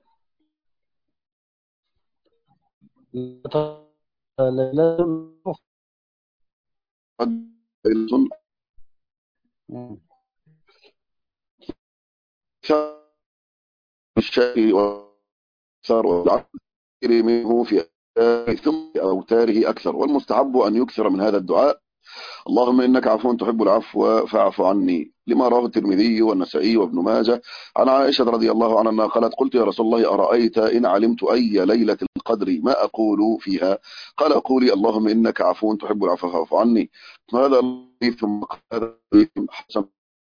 الشيء والثار والعقل منه في ثم أوتاره أكثر. والمستحب أن يكثر من هذا الدعاء اللهم إنك عفو تحب العفو فاعف عني، لما رواه الترمذي والنسائي وابن ماجه عن عائشة رضي الله عنها قالت قلت يا رسول الله أرأيت إن علمت أي ليلة القدر ما أقول فيها؟ قال أقولي اللهم إنك عفو تحب العفو فاعف عني. هذا ثم هذا حسن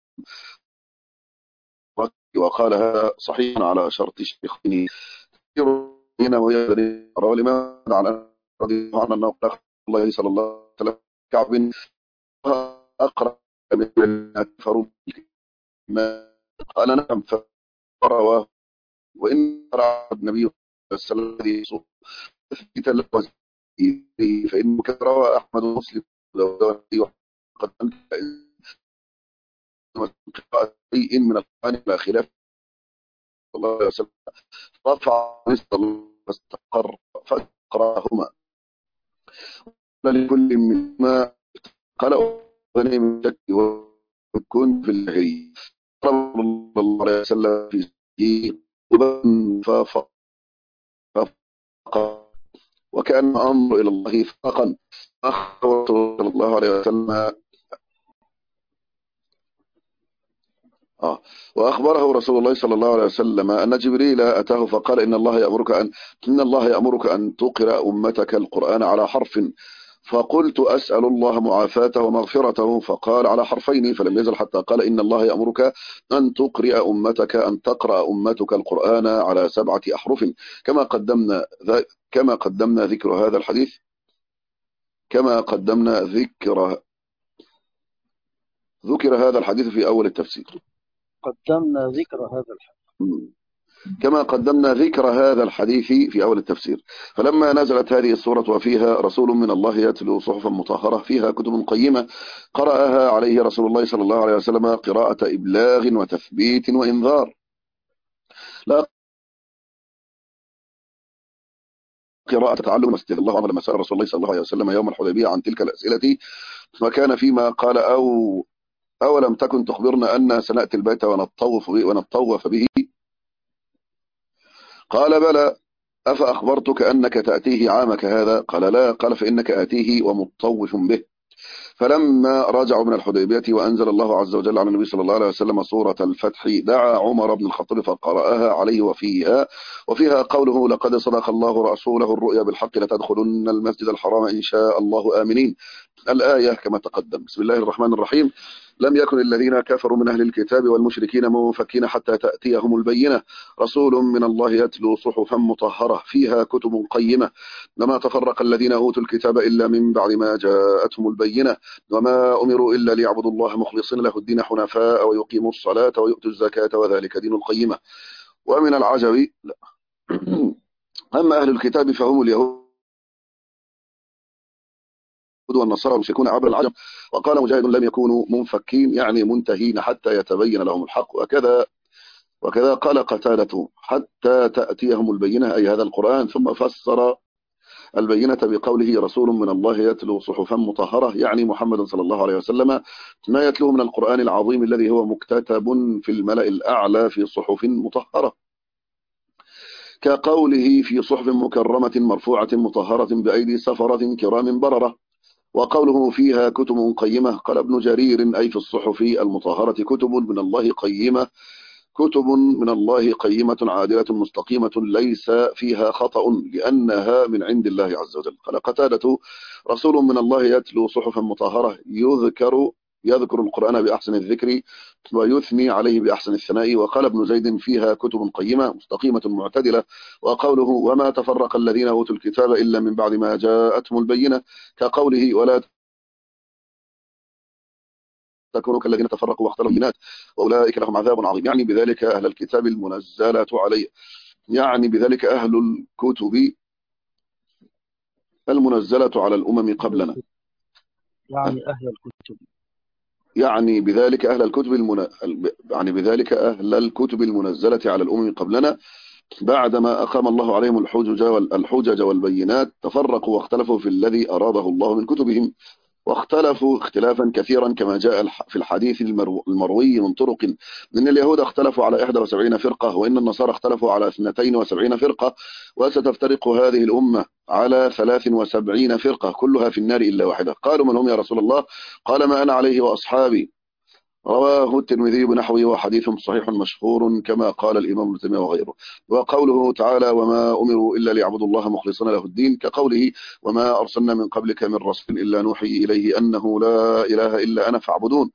وقال هذا صحيح على شرط الشيخين. هنا روى الإمام عن رضي الله عنه أنه قال الله صلى الله عليه وسلم كعب أقرأ من كفروا ما قال نعم فرواه وإن رأى النبي صلى الله عليه وسلم تثبيتا له فإنه روى أحمد ومسلم وقد قراءة شيء من القرآن لا خلاف الله عليه وسلم رفع رزق واستقر فاقراهما لكل مما قال غني من شك وكن في الهي صلى الله عليه وسلم في سجيه ففق وكأن أمر إلى الله فقا أخبر صلى الله عليه وسلم آه. وأخبره رسول الله صلى الله عليه وسلم أن جبريل أتاه فقال إن الله يأمرك أن إن الله يأمرك أن تقرأ أمتك القرآن على حرف، فقلت أسأل الله معافاته ومغفرته، فقال على حرفين، فلم يزل حتى قال إن الله يأمرك أن تقرأ أمتك أن تقرأ أمتك القرآن على سبعة أحرف. كما قدمنا كما قدمنا ذكر هذا الحديث كما قدمنا ذكر ذكر هذا الحديث في أول التفسير. قدمنا ذكر هذا الحديث. كما قدمنا ذكر هذا الحديث في أول التفسير. فلما نزلت هذه السورة وفيها رسول من الله يتلو صحفا مطهرة فيها كتب قيمة، قرأها عليه رسول الله صلى الله عليه وسلم قراءة إبلاغ وتثبيت وإنذار، لا قراءة تعلم. واستغل الله عنه لما سأل رسول الله صلى الله عليه وسلم يوم الحديبية عن تلك الأسئلة، وكان فيما قال: أو أولم تكن تخبرنا أن سنأتي البيت ونطوف به, ونطوف به قال: بلى، أفأخبرتك أنك تأتيه عامك هذا؟ قال: لا. قال: فإنك آتيه ومطوف به. فلما رجعوا من الحديبية وأنزل الله عز وجل على النبي صلى الله عليه وسلم سورة الفتح، دعا عمر بن الخطاب فقرأها عليه، وفيها وفيها قوله: لقد صدق الله رسوله الرؤيا بالحق لتدخلن المسجد الحرام إن شاء الله آمنين. الآية كما تقدم. بسم الله الرحمن الرحيم. لم يكن الذين كفروا من أهل الكتاب والمشركين منفكين حتى تأتيهم البينة، رسول من الله يتلو صحفا مطهرة فيها كتب قيمة. لما تفرق الذين أوتوا الكتاب إلا من بعد ما جاءتهم البينة، وما أمروا إلا ليعبدوا الله مخلصين له الدين حنفاء ويقيموا الصلاة ويؤتوا الزكاة وذلك دين القيمة. ومن العجب لا. أما أهل الكتاب فهم اليهود والنصارى والمشركون عبر العجم. وقال مجاهد: لم يكونوا منفكين يعني منتهين حتى يتبين لهم الحق. وكذا وكذا قال قتادة: حتى تأتيهم البينة، أي هذا القرآن. ثم فسر البينة بقوله: رسول من الله يتلو صحفا مطهرة، يعني محمد صلى الله عليه وسلم، ما يتلوه من القرآن العظيم الذي هو مكتتب في الملأ الأعلى في صحف مطهرة، كقوله: في صحف مكرمة مرفوعة مطهرة بأيدي سفرة كرام بررة. وقوله: فيها كتب قيمة، قال ابن جرير: أي في الصحف المطهرة كتب من الله قيمة، كتب من الله قيمة عادلة مستقيمة ليس فيها خطأ لأنها من عند الله عز وجل. قال قتادة: رسول من الله يتلو صحفا مطهرة، يذكر يذكر القرآن بأحسن الذكر ويثني عليه بأحسن الثناء. وقال ابن زيد: فيها كتب قيمة مستقيمة معتدلة. وقوله: وما تفرق الذين أوتوا الكتاب إلا من بعد ما جاءتهم البينة، كقوله: ولا تكونوا كالذين تفرقوا واختلفوا بينات وأولئك لهم عذاب عظيم. يعني بذلك أهل الكتاب المنزلة عليه، يعني بذلك أهل الكتب المنزلة على الأمم قبلنا، يعني أهل الكتب يعني بذلك أهل الكتب المن... يعني بذلك أهل الكتب المنزلة على الأمم قبلنا، بعدما أقام الله عليهم الحجج والحجج والبينات، تفرقوا واختلفوا في الذي أراده الله من كتبهم، واختلفوا اختلافا كثيرا كما جاء في الحديث المرو... المروي من طرق. من اليهود اختلفوا على إحدى وسبعين فرقة، وإن النصارى اختلفوا على اثنتين وسبعين فرقة، وستفترق هذه الأمة على ثلاث وسبعين فرقة كلها في النار إلا واحدة. قالوا: من هم يا رسول الله؟ قال: ما أنا عليه وأصحابي. رواه الترمذي بنحوه وحديث صحيح مشهور كما قال الإمام ابن تيمية وغيره. وقوله تعالى: وما أمروا إلا ليعبدوا الله مخلصين له الدين، كقوله: وما أرسلنا من قبلك من رسول إلا نوحي إليه أنه لا إله إلا أنا فاعبدون.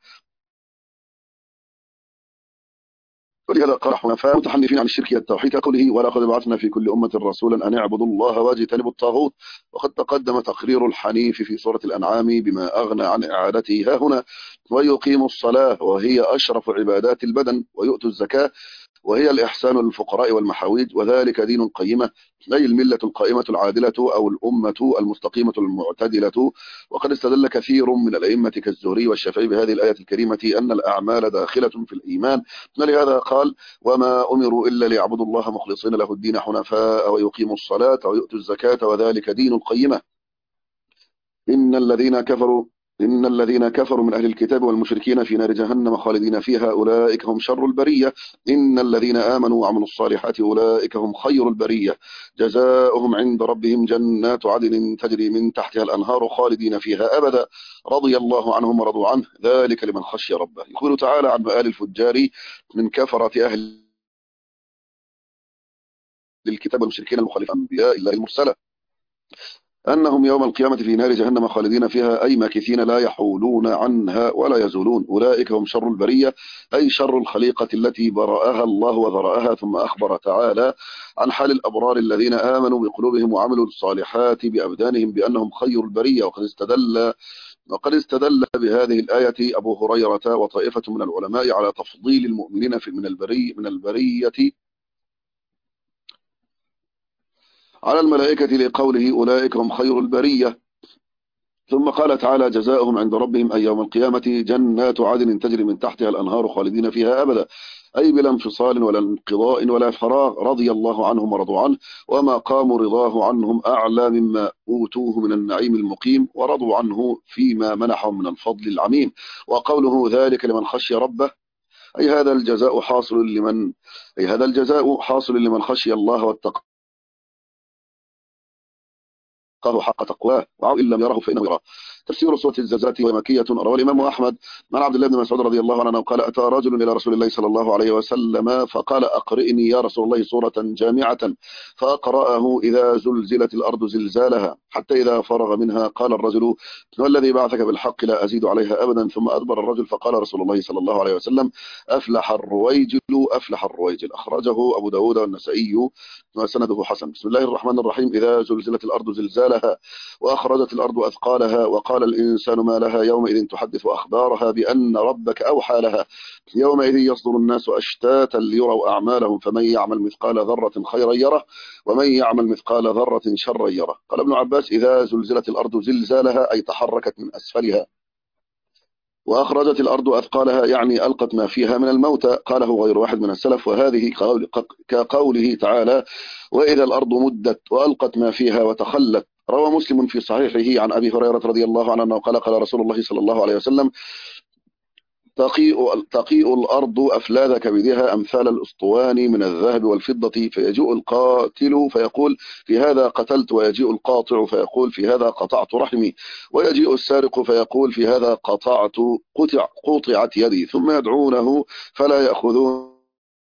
ولهذا قال حنفاء متحنفين عن الشرك والتوحيد، كقوله: ولقد بعثنا في كل أمة رسولا أن اعبدوا الله واجتنبوا الطاغوت. وقد تقدم تقرير الحنيف في سورة الأنعام بما أغنى عن إعادته ها هنا. ويقيم الصلاة وهي أشرف عبادات البدن، ويؤتوا الزكاة وهي الإحسان للفقراء والمحاويج، وذلك دين القيمة، أي الملة القائمة العادلة أو الأمة المستقيمة المعتدلة. وقد استدل كثير من الأئمة كالزهري والشافعي بهذه الآية الكريمة أن الأعمال داخلة في الإيمان، لهذا قال: وما أمروا إلا ليعبدوا الله مخلصين له الدين حنفاء ويقيموا الصلاة ويؤتوا الزكاة وذلك دين القيمة. إن الذين كفروا إن الذين كفروا من أهل الكتاب والمشركين في نار جهنم خالدين فيها أولئك هم شر البرية. إن الذين آمنوا وعملوا الصالحات أولئك هم خير البرية، جزاؤهم عند ربهم جنات عدن تجري من تحتها الأنهار خالدين فيها أبدا، رضي الله عنهم ورضوا عنه، ذلك لمن خشي ربه. يقول تعالى عن مآل الفجار من كفرة أهل الكتاب والمشركين المخالفين أنبياء الله المرسلة أنهم يوم القيامة في نار جهنم خالدين فيها، أي ماكثين لا يحولون عنها ولا يزولون. أولئك هم شر البرية، أي شر الخليقة التي برأها الله وذرأها. ثم أخبر تعالى عن حال الأبرار الذين آمنوا بقلوبهم وعملوا الصالحات بأبدانهم بأنهم خير البرية. وقد استدل وقد استدل بهذه الآية أبو هريرة وطائفة من العلماء على تفضيل المؤمنين في من البري من البرية على الملائكة لقوله أولئك هم خير البرية. ثم قال تعالى جزاؤهم عند ربهم أي يوم القيامة جنات عدن تجري من تحتها الأنهار خالدين فيها أبدا، أي بلا انفصال ولا انقضاء ولا فراغ، رضي الله عنهم ورضوا عنه ومقام رضاه عنهم أعلى مما أوتوه من النعيم المقيم، ورضوا عنه فيما منحهم من الفضل العميم. وقوله ذلك لمن خشي ربه، أي هذا الجزاء حاصل لمن أي هذا الجزاء حاصل لمن خشي الله واتقى حق تقواه، وإن لم يره فإنه يراه. تفسير سورة الزلزلة ومكية. روى الإمام أحمد عن عبد الله بن مسعود رضي الله عنه قال أتى رجل إلى رسول الله صلى الله عليه وسلم فقال أقرئني يا رسول الله سورة جامعة، فأقرأه إذا زلزلت الأرض زلزالها، حتى إذا فرغ منها قال الرجل والذي بعثك بالحق لا أزيد عليها أبدا. ثم أدبر الرجل فقال رسول الله صلى الله عليه وسلم أفلح الرويجل أفلح الرويجل. أخرجه أبو داود والنسائي وسنده حسن. بسم الله الرحمن الرحيم. إذا زلزلت الأرض زلزالها وأخرجت الأرض أثقالها وقال الإنسان ما لها يومئذ تحدث أخبارها بأن ربك أوحى لها يومئذ يصدر الناس أشتاتا ليروا أعمالهم فمن يعمل مثقال ذرة خيرا يره ومن يعمل مثقال ذرة شرا يره. قال ابن عباس إذا زلزلت الأرض زلزالها أي تحركت من أسفلها، وأخرجت الأرض أثقالها يعني ألقت ما فيها من الموتى. قاله غير واحد من السلف، وهذه كقوله تعالى وإذا الأرض مدت وألقت ما فيها وتخلت. روى مسلم في صحيحه عن أبي هريرة رضي الله عنه قال قال رسول الله صلى الله عليه وسلم تقيء, تقيء الأرض أفلاذ كبدها أمثال الأسطوان من الذهب والفضة، فيجيء القاتل فيقول في هذا قتلت، ويجيء القاطع فيقول في هذا قطعت رحمي، ويجيء السارق فيقول في هذا قطعت قطع قطعت يدي، ثم يدعونه فلا يأخذون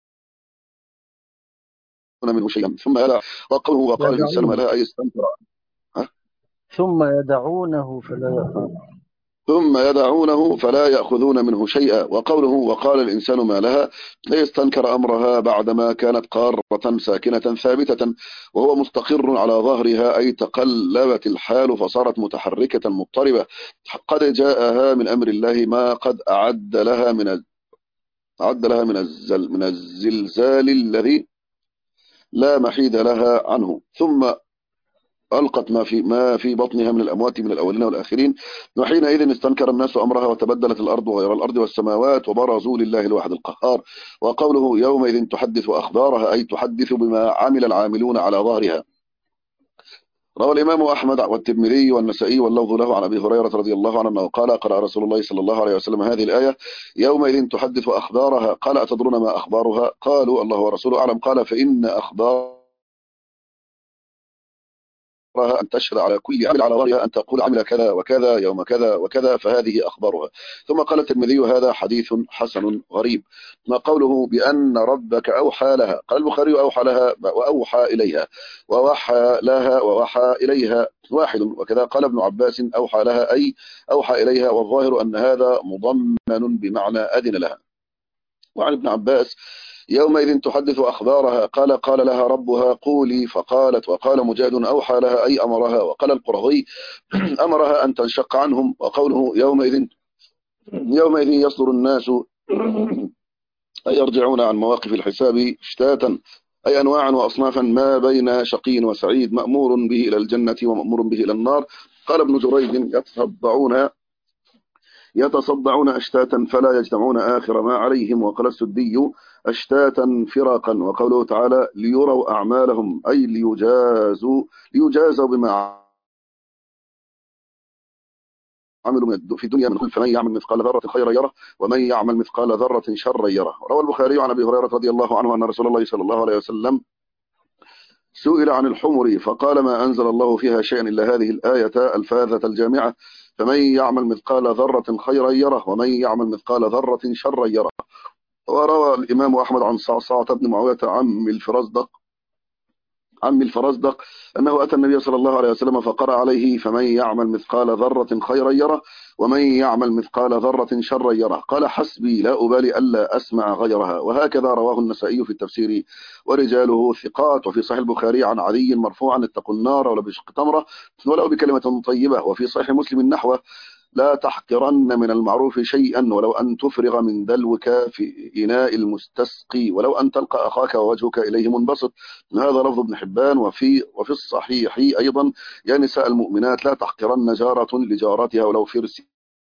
منه شيئا. ثم يدع وقوله وقال الإنسان ما لها أي استنكر ثم يدعونه فلا يأخذون ثم يدعونه فلا يأخذون منه شيئا. وقوله وقال الإنسان ما لها أي استنكر أمرها بعدما كانت قارة ساكنة ثابتة وهو مستقر على ظهرها، أي تقلبت الحال فصارت متحركة مضطربة، قد جاءها من أمر الله ما قد أعد لها من أعد لها من الزل من الزلزال الذي لا محيد لها عنه. ثم ألقت ما في ما في بطنها من الأموات من الأولين والآخرين، وحينئذ استنكر الناس أمرها وتبدلت الأرض غير الأرض والسماوات وبرزوا لله الواحد القهار. وقوله يومئذ تحدث أخبارها أي تحدث بما عمل العاملون على ظهرها. روى الإمام أحمد والترمذي والنسائي واللفظ له عن أبي هريرة رضي الله عنه قال قرأ رسول الله صلى الله عليه وسلم هذه الآية يومئذ تحدث أخبارها. قال أتدرون ما أخبارها؟ قالوا الله ورسوله أعلم. قال فإن أخبار أن تشهد على كل عمل على ظهرها أن تقول عمل كذا وكذا يوم كذا وكذا، فهذه أخبارها. ثم قال الترمذي هذا حديث حسن غريب. ما قوله بأن ربك أوحى لها؟ قال البخاري أوحى لها وأوحى إليها، ووحى لها ووحى إليها واحد. وكذا قال ابن عباس أوحى لها أي أوحى إليها، والظاهر أن هذا مضمن بمعنى أذن لها. وعن ابن عباس يومئذ تحدث أخبارها قال قال لها ربها قولي فقالت. وقال مجاهد أوحى لها أي أمرها. وقال القرظي أمرها أن تنشق عنهم. وقوله يومئذ يومئذ يصدر الناس أي يرجعون عن مواقف الحساب اشتاتا أي أنواعا وأصنافا ما بين شقي وسعيد، مأمور به إلى الجنة ومأمور به إلى النار. قال ابن جريج يتصدعون يتصدعون أشتاتا فلا يجتمعون آخر ما عليهم. وقال السدي أشتاتا فرقا. وقوله تعالى ليروا أعمالهم أي ليجازوا ليجازوا بما عملوا في الدنيا من خلف، فمن يعمل مثقال ذرة خيرا يره ومن يعمل مثقال ذرة شرا يره. روى البخاري عن أبي هريرة رضي الله عنه أن رسول الله صلى الله عليه وسلم سئل عن الحمر فقال ما أنزل الله فيها شيئا إلا هذه الآية الفاذة الجامعة فمن يعمل مثقال ذرة خيرا يره ومن يعمل مثقال ذرة شرا يره. وروى الإمام أحمد عن صعصعة بن معاوية عم الفرزدق عم الفرزدق أنه أتى النبي صلى الله عليه وسلم فقرأ عليه فمن يعمل مثقال ذرة خيرا يره ومن يعمل مثقال ذرة شرا يره. قال حسبي لا أبالي ألا أسمع غيرها. وهكذا رواه النسائي في التفسير ورجاله ثقات. وفي صحيح البخاري عن علي مرفوعا اتقوا النار ولو بشق تمرة ولو بكلمة طيبة. وفي صحيح مسلم نحوه لا تحقرن من المعروف شيئا ولو أن تفرغ من دلوك في إناء المستسقي ولو أن تلقى أخاك ووجهك إليه منبسط. هذا لفظ ابن حبان. وفي وفي الصحيح أيضا: يا نساء المؤمنات لا تحقرن جارة لجارتها ولو فرس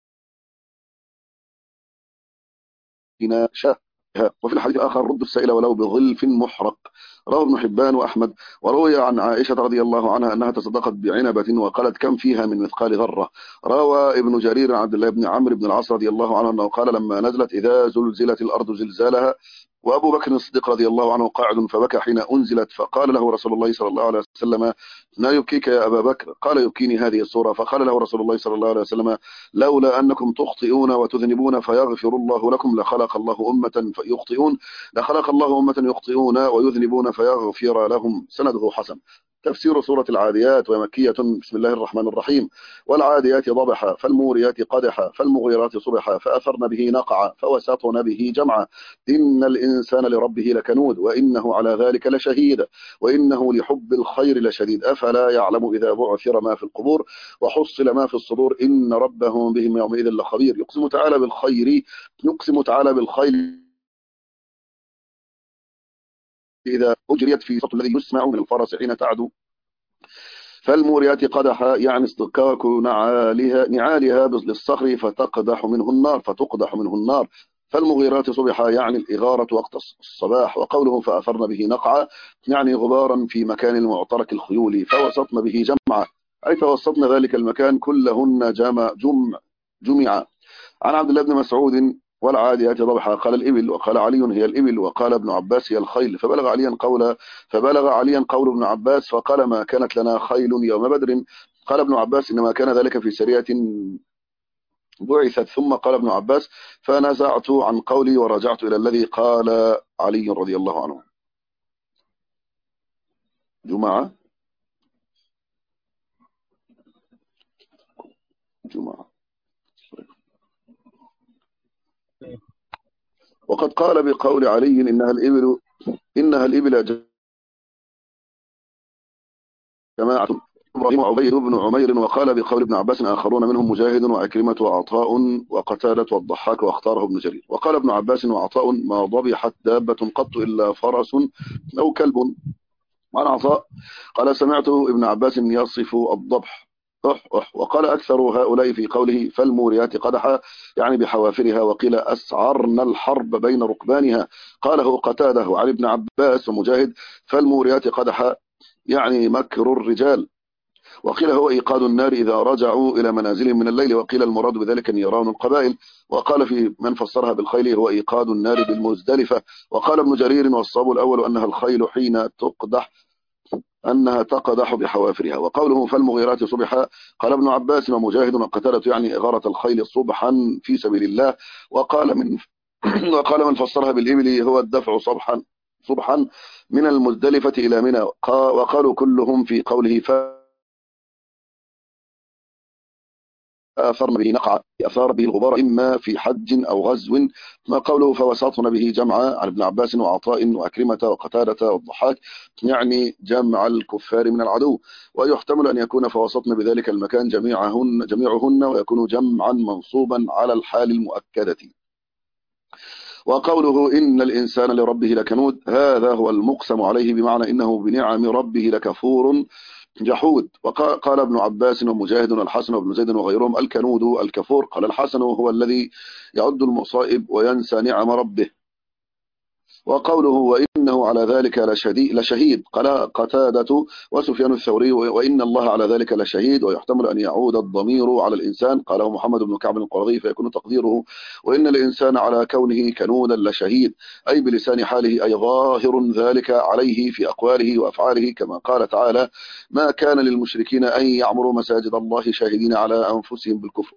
شاه. وفي الحديث الآخر: رد السائل ولو بظلف محرق. رواه ابن حبان وأحمد. وروي عن عائشة رضي الله عنها أنها تصدقت بعنبة وقالت: كم فيها من مثقال ذرة. روى ابن جرير عن عبد الله بن عمرو بن العاص رضي الله عنه أنه قال: لما نزلت إذا زلزلت الأرض زلزالها وأبو بكر الصديق رضي الله عنه قاعد فبكى حين أنزلت، فقال له رسول الله صلى الله عليه وسلم: ما يبكيك يا أبا بكر؟ قال: يبكيني هذه السورة. فقال له رسول الله صلى الله عليه وسلم: لولا أنكم تخطئون وتذنبون فيغفر الله لكم لخلق الله أمة يخطئون لخلق الله أمة يخطئون ويذنبون فيغفر لهم. سنده حسن. تفسير سورة العاديات ومكية. بسم الله الرحمن الرحيم. والعاديات ضبحا فالموريات قدحا فالمغيرات صبحا فأثرن به نقعا فوسطن به جمعا إن الإنسان لربه لكنود وإنه على ذلك لشهيد وإنه لحب الخير لشديد أفلا يعلم إذا بعثر ما في القبور وحصل ما في الصدور إن ربهم بهم يومئذ لخبير. يقسم تعالى بالخير يقسم تعالى بالخير إذا أجريت في صوت الذي يسمع من الفرس حين تعدو. فالموريات قدحا يعني اصطكاك نعالها نعالها للصخر فتقدح منه النار فتقدح منه النار. فالمغيرات صبحا يعني الإغارة وقت الصباح. وقوله فأثرن به نقعا يعني غبارا في مكان المعترك الخيول. فوسطن به جمعا أي فوسطن ذلك المكان كلهن جمع جمع جمع. عن عبد الله بن مسعود: والعاديات ضبحا قال الإبل وقال علي هي الإبل وقال ابن عباس هي الخيل. فبلغ عليا قول فبلغ عليا قول ابن عباس فقال: ما كانت لنا خيل يوم بدر. قال ابن عباس: إنما كان ذلك في سرية بعثت. ثم قال ابن عباس: فنزعت عن قولي ورجعت إلى الذي قال علي رضي الله عنه. جمعة جمعة وقد قال بقول علي إنها الإبل إنها الإبل جماعة إبراهيم وعبيد بن عمير. وقال بقول ابن عباس آخرون منهم مجاهد وعكرمة وعطاء وقتادة والضحاك واختاره ابن جرير. وقال ابن عباس وعطاء: ما ضبحت دابة قط إلا فرس أو كلب. عن عطاء قال: سمعت ابن عباس يصف الضبح أح أح. وقال أكثر هؤلاء في قوله فالموريات قدحا يعني بحوافرها. وقيل أسعرن الحرب بين ركبانها. قاله قتاده عن ابن عباس ومجاهد: فالموريات قدحا يعني مكر الرجال. وقيل هو إيقاد النار إذا رجعوا إلى منازلهم من الليل. وقيل المراد بذلك نيران القبائل. وقال في من فسرها بالخيل هو إيقاد النار بالمزدلفة. وقال ابن جرير: والصواب الأول أنها الخيل حين تقدح أنها تقدح بحوافرها. وقوله فالمغيرات صبحا قال ابن عباس ومجاهد وقتادة يعني إغارة الخيل صبحا في سبيل الله. وقال من وقال من فسرها بالإبل هو الدفع صبحا صبحا من المزدلفة إلى منى. وقالوا كلهم في قوله فأثرن به نقعا أثار به الغبار إما في حج أو غزو. ما قوله فوسطن به جمعا عن ابن عباس وعطاء وأكرمة وقتادة والضحاك يعني جمع الكفار من العدو. ويحتمل أن يكون فوسطن بذلك المكان جميعهن جميعهن ويكون جمعا منصوبا على الحال المؤكدة. وقوله إن الإنسان لربه لكنود هذا هو المقسم عليه بمعنى إنه بنعم ربه لكفور جحود. وقال ابن عباس ومجاهد والحسن وابن زيد وغيرهم الكنود الكفور. قال الحسن هو الذي يعد المصائب وينسى نعم ربه. وقوله وإنه على ذلك لشهيد قال قتادة وسفيان الثوري وإن الله على ذلك لشهيد. ويحتمل أن يعود الضمير على الإنسان قاله محمد بن كعب القرظي فيكون تقديره وإن الإنسان على كونه كنودا لشهيد أي بلسان حاله أي ظاهر ذلك عليه في أقواله وأفعاله كما قال تعالى ما كان للمشركين أن يعمروا مساجد الله شاهدين على أنفسهم بالكفر.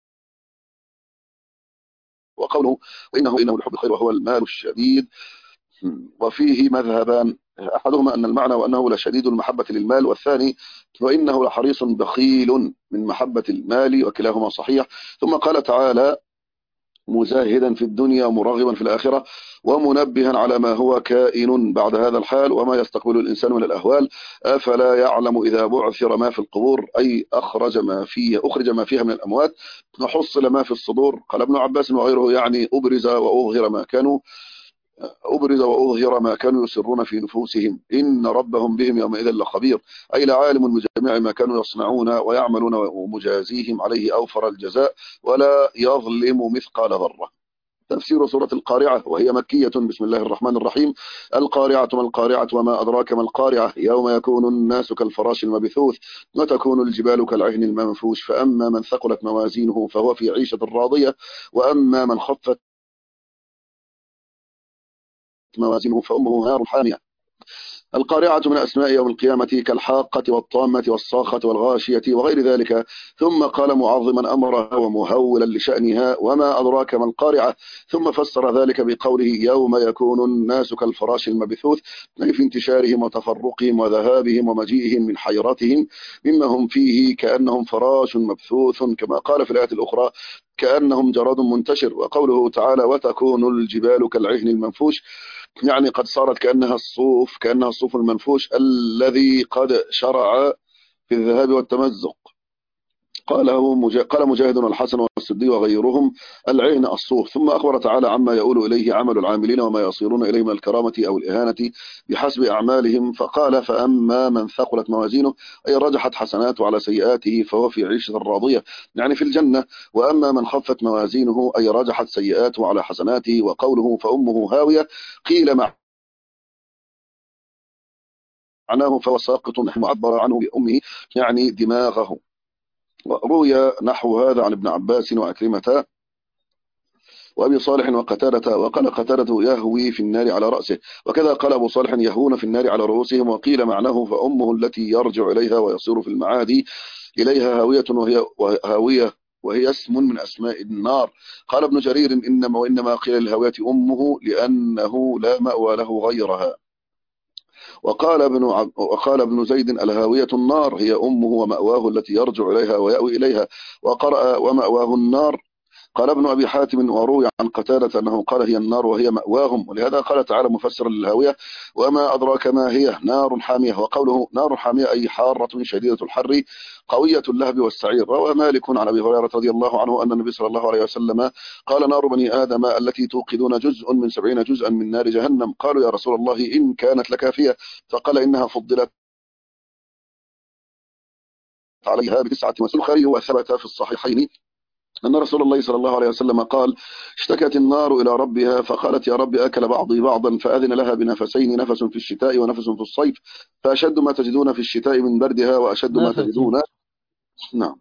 وقوله وإنه إنه لحب الخير وهو المال الشديد. وفيه مذهبان أحدهما أن المعنى وأنه لشديد المحبة للمال والثاني وإنه لحريص بخيل من محبة المال وكلاهما صحيح. ثم قال تعالى مزاهدا في الدنيا مرغبا في الآخرة ومنبها على ما هو كائن بعد هذا الحال وما يستقبل الإنسان من الأهوال. أفلا يعلم إذا بعثر ما في القبور، أي أخرج ما فيه أخرج ما فيها من الأموات، وحصل ما في الصدور. قال ابن عباس وغيره يعني أبرز وأظهر ما كانوا أبرز وأظهر ما كانوا يسرون في نفوسهم، إن ربهم بهم يومئذ لخبير، أي لعالم بجميع ما كانوا يصنعون ويعملون ومجازيهم عليه أوفر الجزاء ولا يظلم مثقال ذرة. تفسير سورة القارعة وهي مكية. بسم الله الرحمن الرحيم. القارعة ما القارعة وما أدراك ما القارعة، يوم يكون الناس كالفراش المبثوث وتكون الجبال كالعهن المنفوش، فأما من ثقلت موازينه فهو في عيشة راضية وأما من خفت موازينه فأمه نار حامية. القارعة من أسماء يوم القيامة كالحاقة والطامة والصاخة والغاشية وغير ذلك. ثم قال معظما أمرها ومهولا لشأنها وما أدراك ما القارعة، ثم فسر ذلك بقوله يوم يكون الناس كالفراش المبثوث، أي في انتشارهم وتفرقهم وذهابهم ومجيئهم من حيرتهم مما هم فيه كأنهم فراش مبثوث، كما قال في الآية الأخرى كأنهم جراد منتشر. وقوله تعالى وتكون الجبال كالعهن المنفوش، يعني قد صارت كأنها الصوف كأنها الصوف المنفوش الذي قد شرع في الذهاب والتمزق. قاله مجا... قال مجاهد والحسن والسدي وغيرهم العين الصوف. ثم أخبر تعالى عما يؤول إليه عمل العاملين وما يصيرون إليه من الكرامة أو الإهانة بحسب أعمالهم، فقال فأما من ثقلت موازينه أي رجحت حسناته على سيئاته فهو في عيشة راضية يعني في الجنة، وأما من خفت موازينه أي رجحت سيئاته على حسناته. وقوله فأمه هاوية قيل معناه فهو ساقط، معبر عنه بأمه يعني دماغه. وروي نحو هذا عن ابن عباس وأكرمة وأبي صالح وقتادة، وقال قتادة يهوي في النار على رأسه، وكذا قال أبو صالح يهون في النار على رؤوسهم. وقيل معناه فأمه التي يرجع إليها ويصير في المعادي إليها هاوية، وهي هاوية وهي اسم من أسماء النار. قال ابن جرير إنما وإنما قيل الهاوية أمه لأنه لا مأوى له غيرها. وقال ابن عب... وقال ابن زيد الهاوية النار هي أمه ومأواه التي يرجع إليها ويأوي إليها، وقرأ ومأواه النار. قال ابن أبي حاتم وروي عن قتادة أنه قال هي النار وهي مأواهم، ولهذا قال تعالى مفسرا للهاوية وما أدراك ما هي نار حامية. وقوله نار حامية أي حارة شديدة الحر قوية اللهب والسعير. روى مالك عن أبي هريرة رضي الله عنه أن النبي صلى الله عليه وسلم قال نار بني آدم التي توقدون جزء من سبعين جزءا من نار جهنم. قالوا يا رسول الله إن كانت لكافية، فقال إنها فضلت عليها بتسعة. والبخاري وثبت في الصحيحين أن رسول الله صلى الله عليه وسلم قال اشتكت النار إلى ربها فقالت يا رب أكل بعضي بعضا، فأذن لها بنفسين، نفس في الشتاء ونفس في الصيف، فأشد ما تجدون في الشتاء من بردها وأشد ما نفس تجدون نعم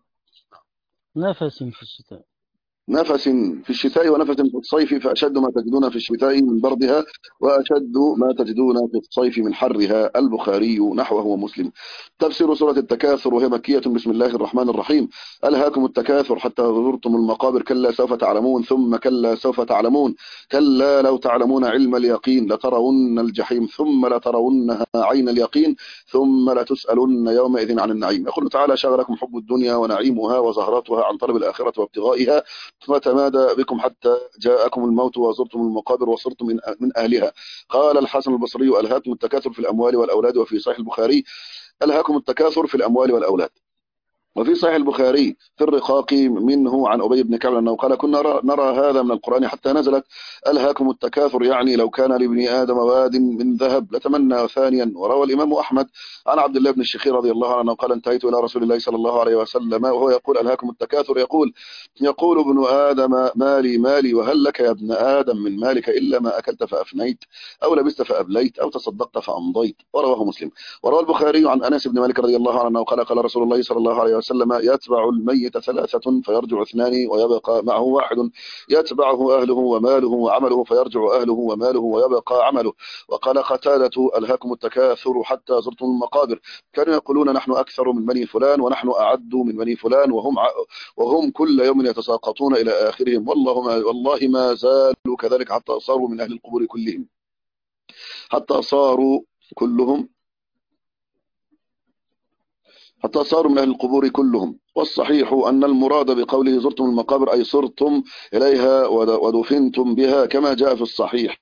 نفس في الشتاء. نفس في الشتاء ونفس في الصيف، فأشد ما تجدون في الشتاء من بردها وأشد ما تجدون في الصيف من حرها. البخاري نحوه ومسلم. تفسير سورة التكاثر وهي مكية. بسم الله الرحمن الرحيم. ألهاكم التكاثر حتى زرتم المقابر، كلا سوف تعلمون ثم كلا سوف تعلمون، كلا لو تعلمون علم اليقين لترون الجحيم ثم لترونها عين اليقين ثم لتسألن يومئذ عن النعيم. يقول تعالى شغلكم حب الدنيا ونعيمها وزهرتها عن طلب الآخرة وابتغائها، فتمادى بكم حتى جاءكم الموت وزرتم المقابر وصرتم من من أهلها. قال الحسن البصري ألهاكم التكاثر في الأموال والأولاد. وفي صحيح البخاري ألهاكم التكاثر في الأموال والأولاد. وفي صحيح البخاري في الرقاق منه عن أبي بن كعب أنه قال كنا نرى, نرى هذا من القرآن حتى نزلت ألهاكم التكاثر، يعني لو كان لابن آدم واد من ذهب لتمنى ثانيا. وروى الإمام أحمد عن عبد الله بن الشخير رضي الله عنه قال انتهيت إلى رسول الله صلى الله عليه وسلم وهو يقول ألهاكم التكاثر، يقول يقول ابن آدم مالي مالي وهل لك يا ابن آدم من مالك إلا ما أكلت فأفنيت أو لبست فأبليت أو تصدقت فأمضيت. ورواه مسلم. وروى البخاري عن أنس بن مالك رضي الله عنه قال قال رسول الله صلى الله عليه وسلم يتبع الميت ثلاثة فيرجع اثنان ويبقى معه واحد، يتبعه أهله وماله وعمله فيرجع أهله وماله ويبقى عمله. وقال قتادة ألهاكم التكاثر حتى زرتم المقابر، كانوا يقولون نحن أكثر من بني فلان ونحن أعد من بني فلان، وهم وهم كل يوم يتساقطون إلى آخرهم، والله ما, والله ما زالوا كذلك حتى صاروا من أهل القبور كلهم حتى صاروا كلهم حتى صاروا من أهل القبور كلهم. والصحيح أن المراد بقوله زرتم المقابر أي صرتم إليها ودفنتم بها كما جاء في الصحيح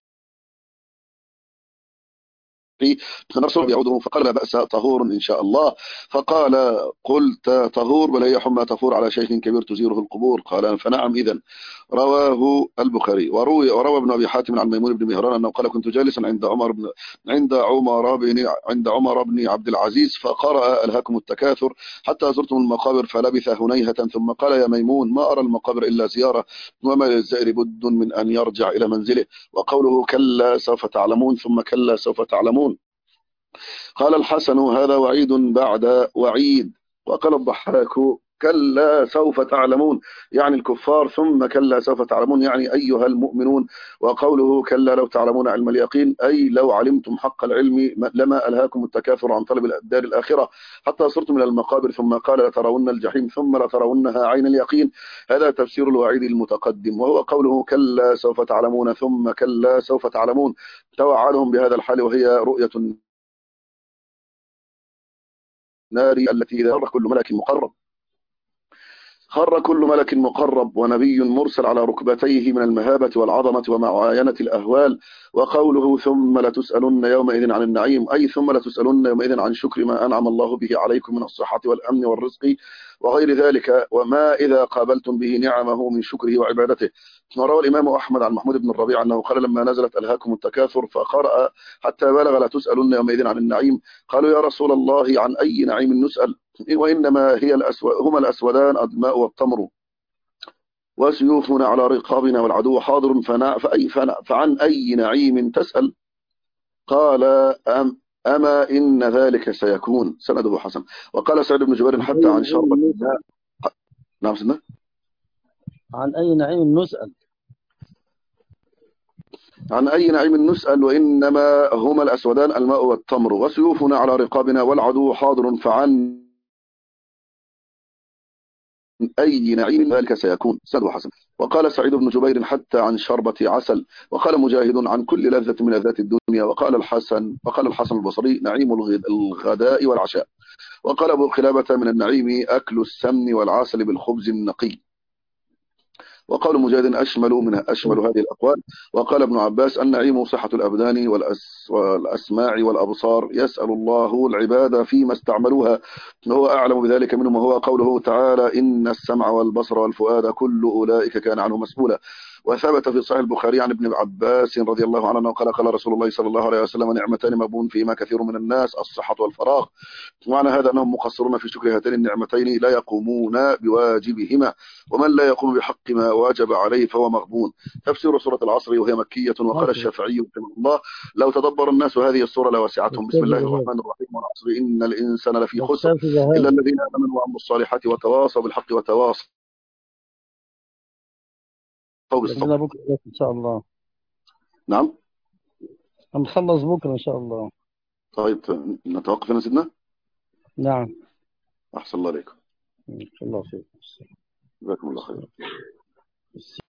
أن الرسول يعوده فقال لا بأس طهور إن شاء الله. فقال قلت طهور بل هي حمى تفور على شيخ كبير تزيره القبور. قال فنعم إذن. رواه البخاري. وروي وروى ابن أبي حاتم عن ميمون بن مهران أنه قال كنت جالسا عند عمر بن عند عمر بن عند عمر بن عبد العزيز فقرأ ألهاكم التكاثر حتى زرتم المقابر فلبث هنيهة ثم قال يا ميمون ما أرى المقابر إلا زيارة وما للزائر بد من أن يرجع إلى منزله. وقوله كلا سوف تعلمون ثم كلا سوف تعلمون. قال الحسن هذا وعيد بعد وعيد. وقال الضحاك كلا سوف تعلمون يعني الكفار ثم كلا سوف تعلمون يعني أيها المؤمنون. وقوله كلا لو تعلمون علم اليقين أي لو علمتم حق العلم لما ألهاكم التكاثر عن طلب الدار الآخرة حتى صرتم إلى المقابر. ثم قال لترون الجحيم ثم لترونها عين اليقين. هذا تفسير الوعيد المتقدم. وهو قوله كلا سوف تعلمون ثم كلا سوف تعلمون توعدهم بهذا الحال وهي رؤية النار التي إذا خر كل ملك مقرب خر كل ملك مقرب ونبي مرسل على ركبتيه من المهابة والعظمة ومعاينة الأهوال. وقوله ثم لتسألن يومئذ عن النعيم أي ثم لتسألن يومئذ عن شكر ما أنعم الله به عليكم من الصحة والأمن والرزق وغير ذلك وما إذا قابلتم به نعمه من شكره وعبادته. وروى الإمام أحمد عن محمود بن الربيع أنه قال لما نزلت ألهاكم التكاثر فقرأ حتى بلغ لا تسألن يومئذ عن النعيم قالوا يا رسول الله عن أي نعيم نسأل وإنما هي الأسود هما الأسودان الماء والتمر وسيوفنا على رقابنا والعدو حاضر فنا فأي فنا فعن أي نعيم تسأل. قال أم أما إن ذلك سيكون سنده حسن. وقال سعيد بن جبير حتى عن شربة الماء. نعم سيدنا عن أي نعيم نسأل عن أي نعيم نسأل وإنما هما الأسودان الماء والتمر وسيوفنا على رقابنا والعدو حاضر فعن أي نعيم ذلك سيكون سنده حسن. وقال سعيد بن جبير حتى عن شربة عسل. وقال مجاهد عن كل لذة من لذات الدنيا. وقال الحسن وقال الحسن البصري نعيم الغداء والعشاء. وقال أبو قلابة من النعيم أكل السمن والعسل بالخبز النقي. وقال مجاهد أشمل من أشمل هذه الأقوال. وقال ابن عباس النعيم صحة الأبدان والأس والأسماع والأبصار يسأل الله العباد فيما استعملوها وهو أعلم بذلك منهم. وهو قوله تعالى إن السمع والبصر والفؤاد كل أولئك كان عنه مسؤولا. وثبت في صحيح البخاري عن ابن عباس رضي الله عنه قال قال رسول الله صلى الله عليه وسلم نعمتان مغبون فيهما كثير من الناس الصحة والفراغ. ومعنى هذا أنهم مقصرون في شكر هاتين النعمتين لا يقومون بواجبهما ومن لا يقوم بحق ما واجب عليه فهو مغبون. تفسير سورة العصر وهي مكية. وقال الشافعي رحمه الله لو تدبر الناس هذه السورة لوسعتهم. بسم الله الرحمن الرحيم والعصر إن الإنسان لفي خسر إلا الذين آمنوا وعملوا الصالحات وتواصوا بالحق وتواصوا بالصبر. بكرة إن شاء الله. نعم هنخلص بكرة إن شاء الله. طيب نتوقف هنا سيدنا. نعم أحسن الله عليكم. الله خير. جزاكم الله خير.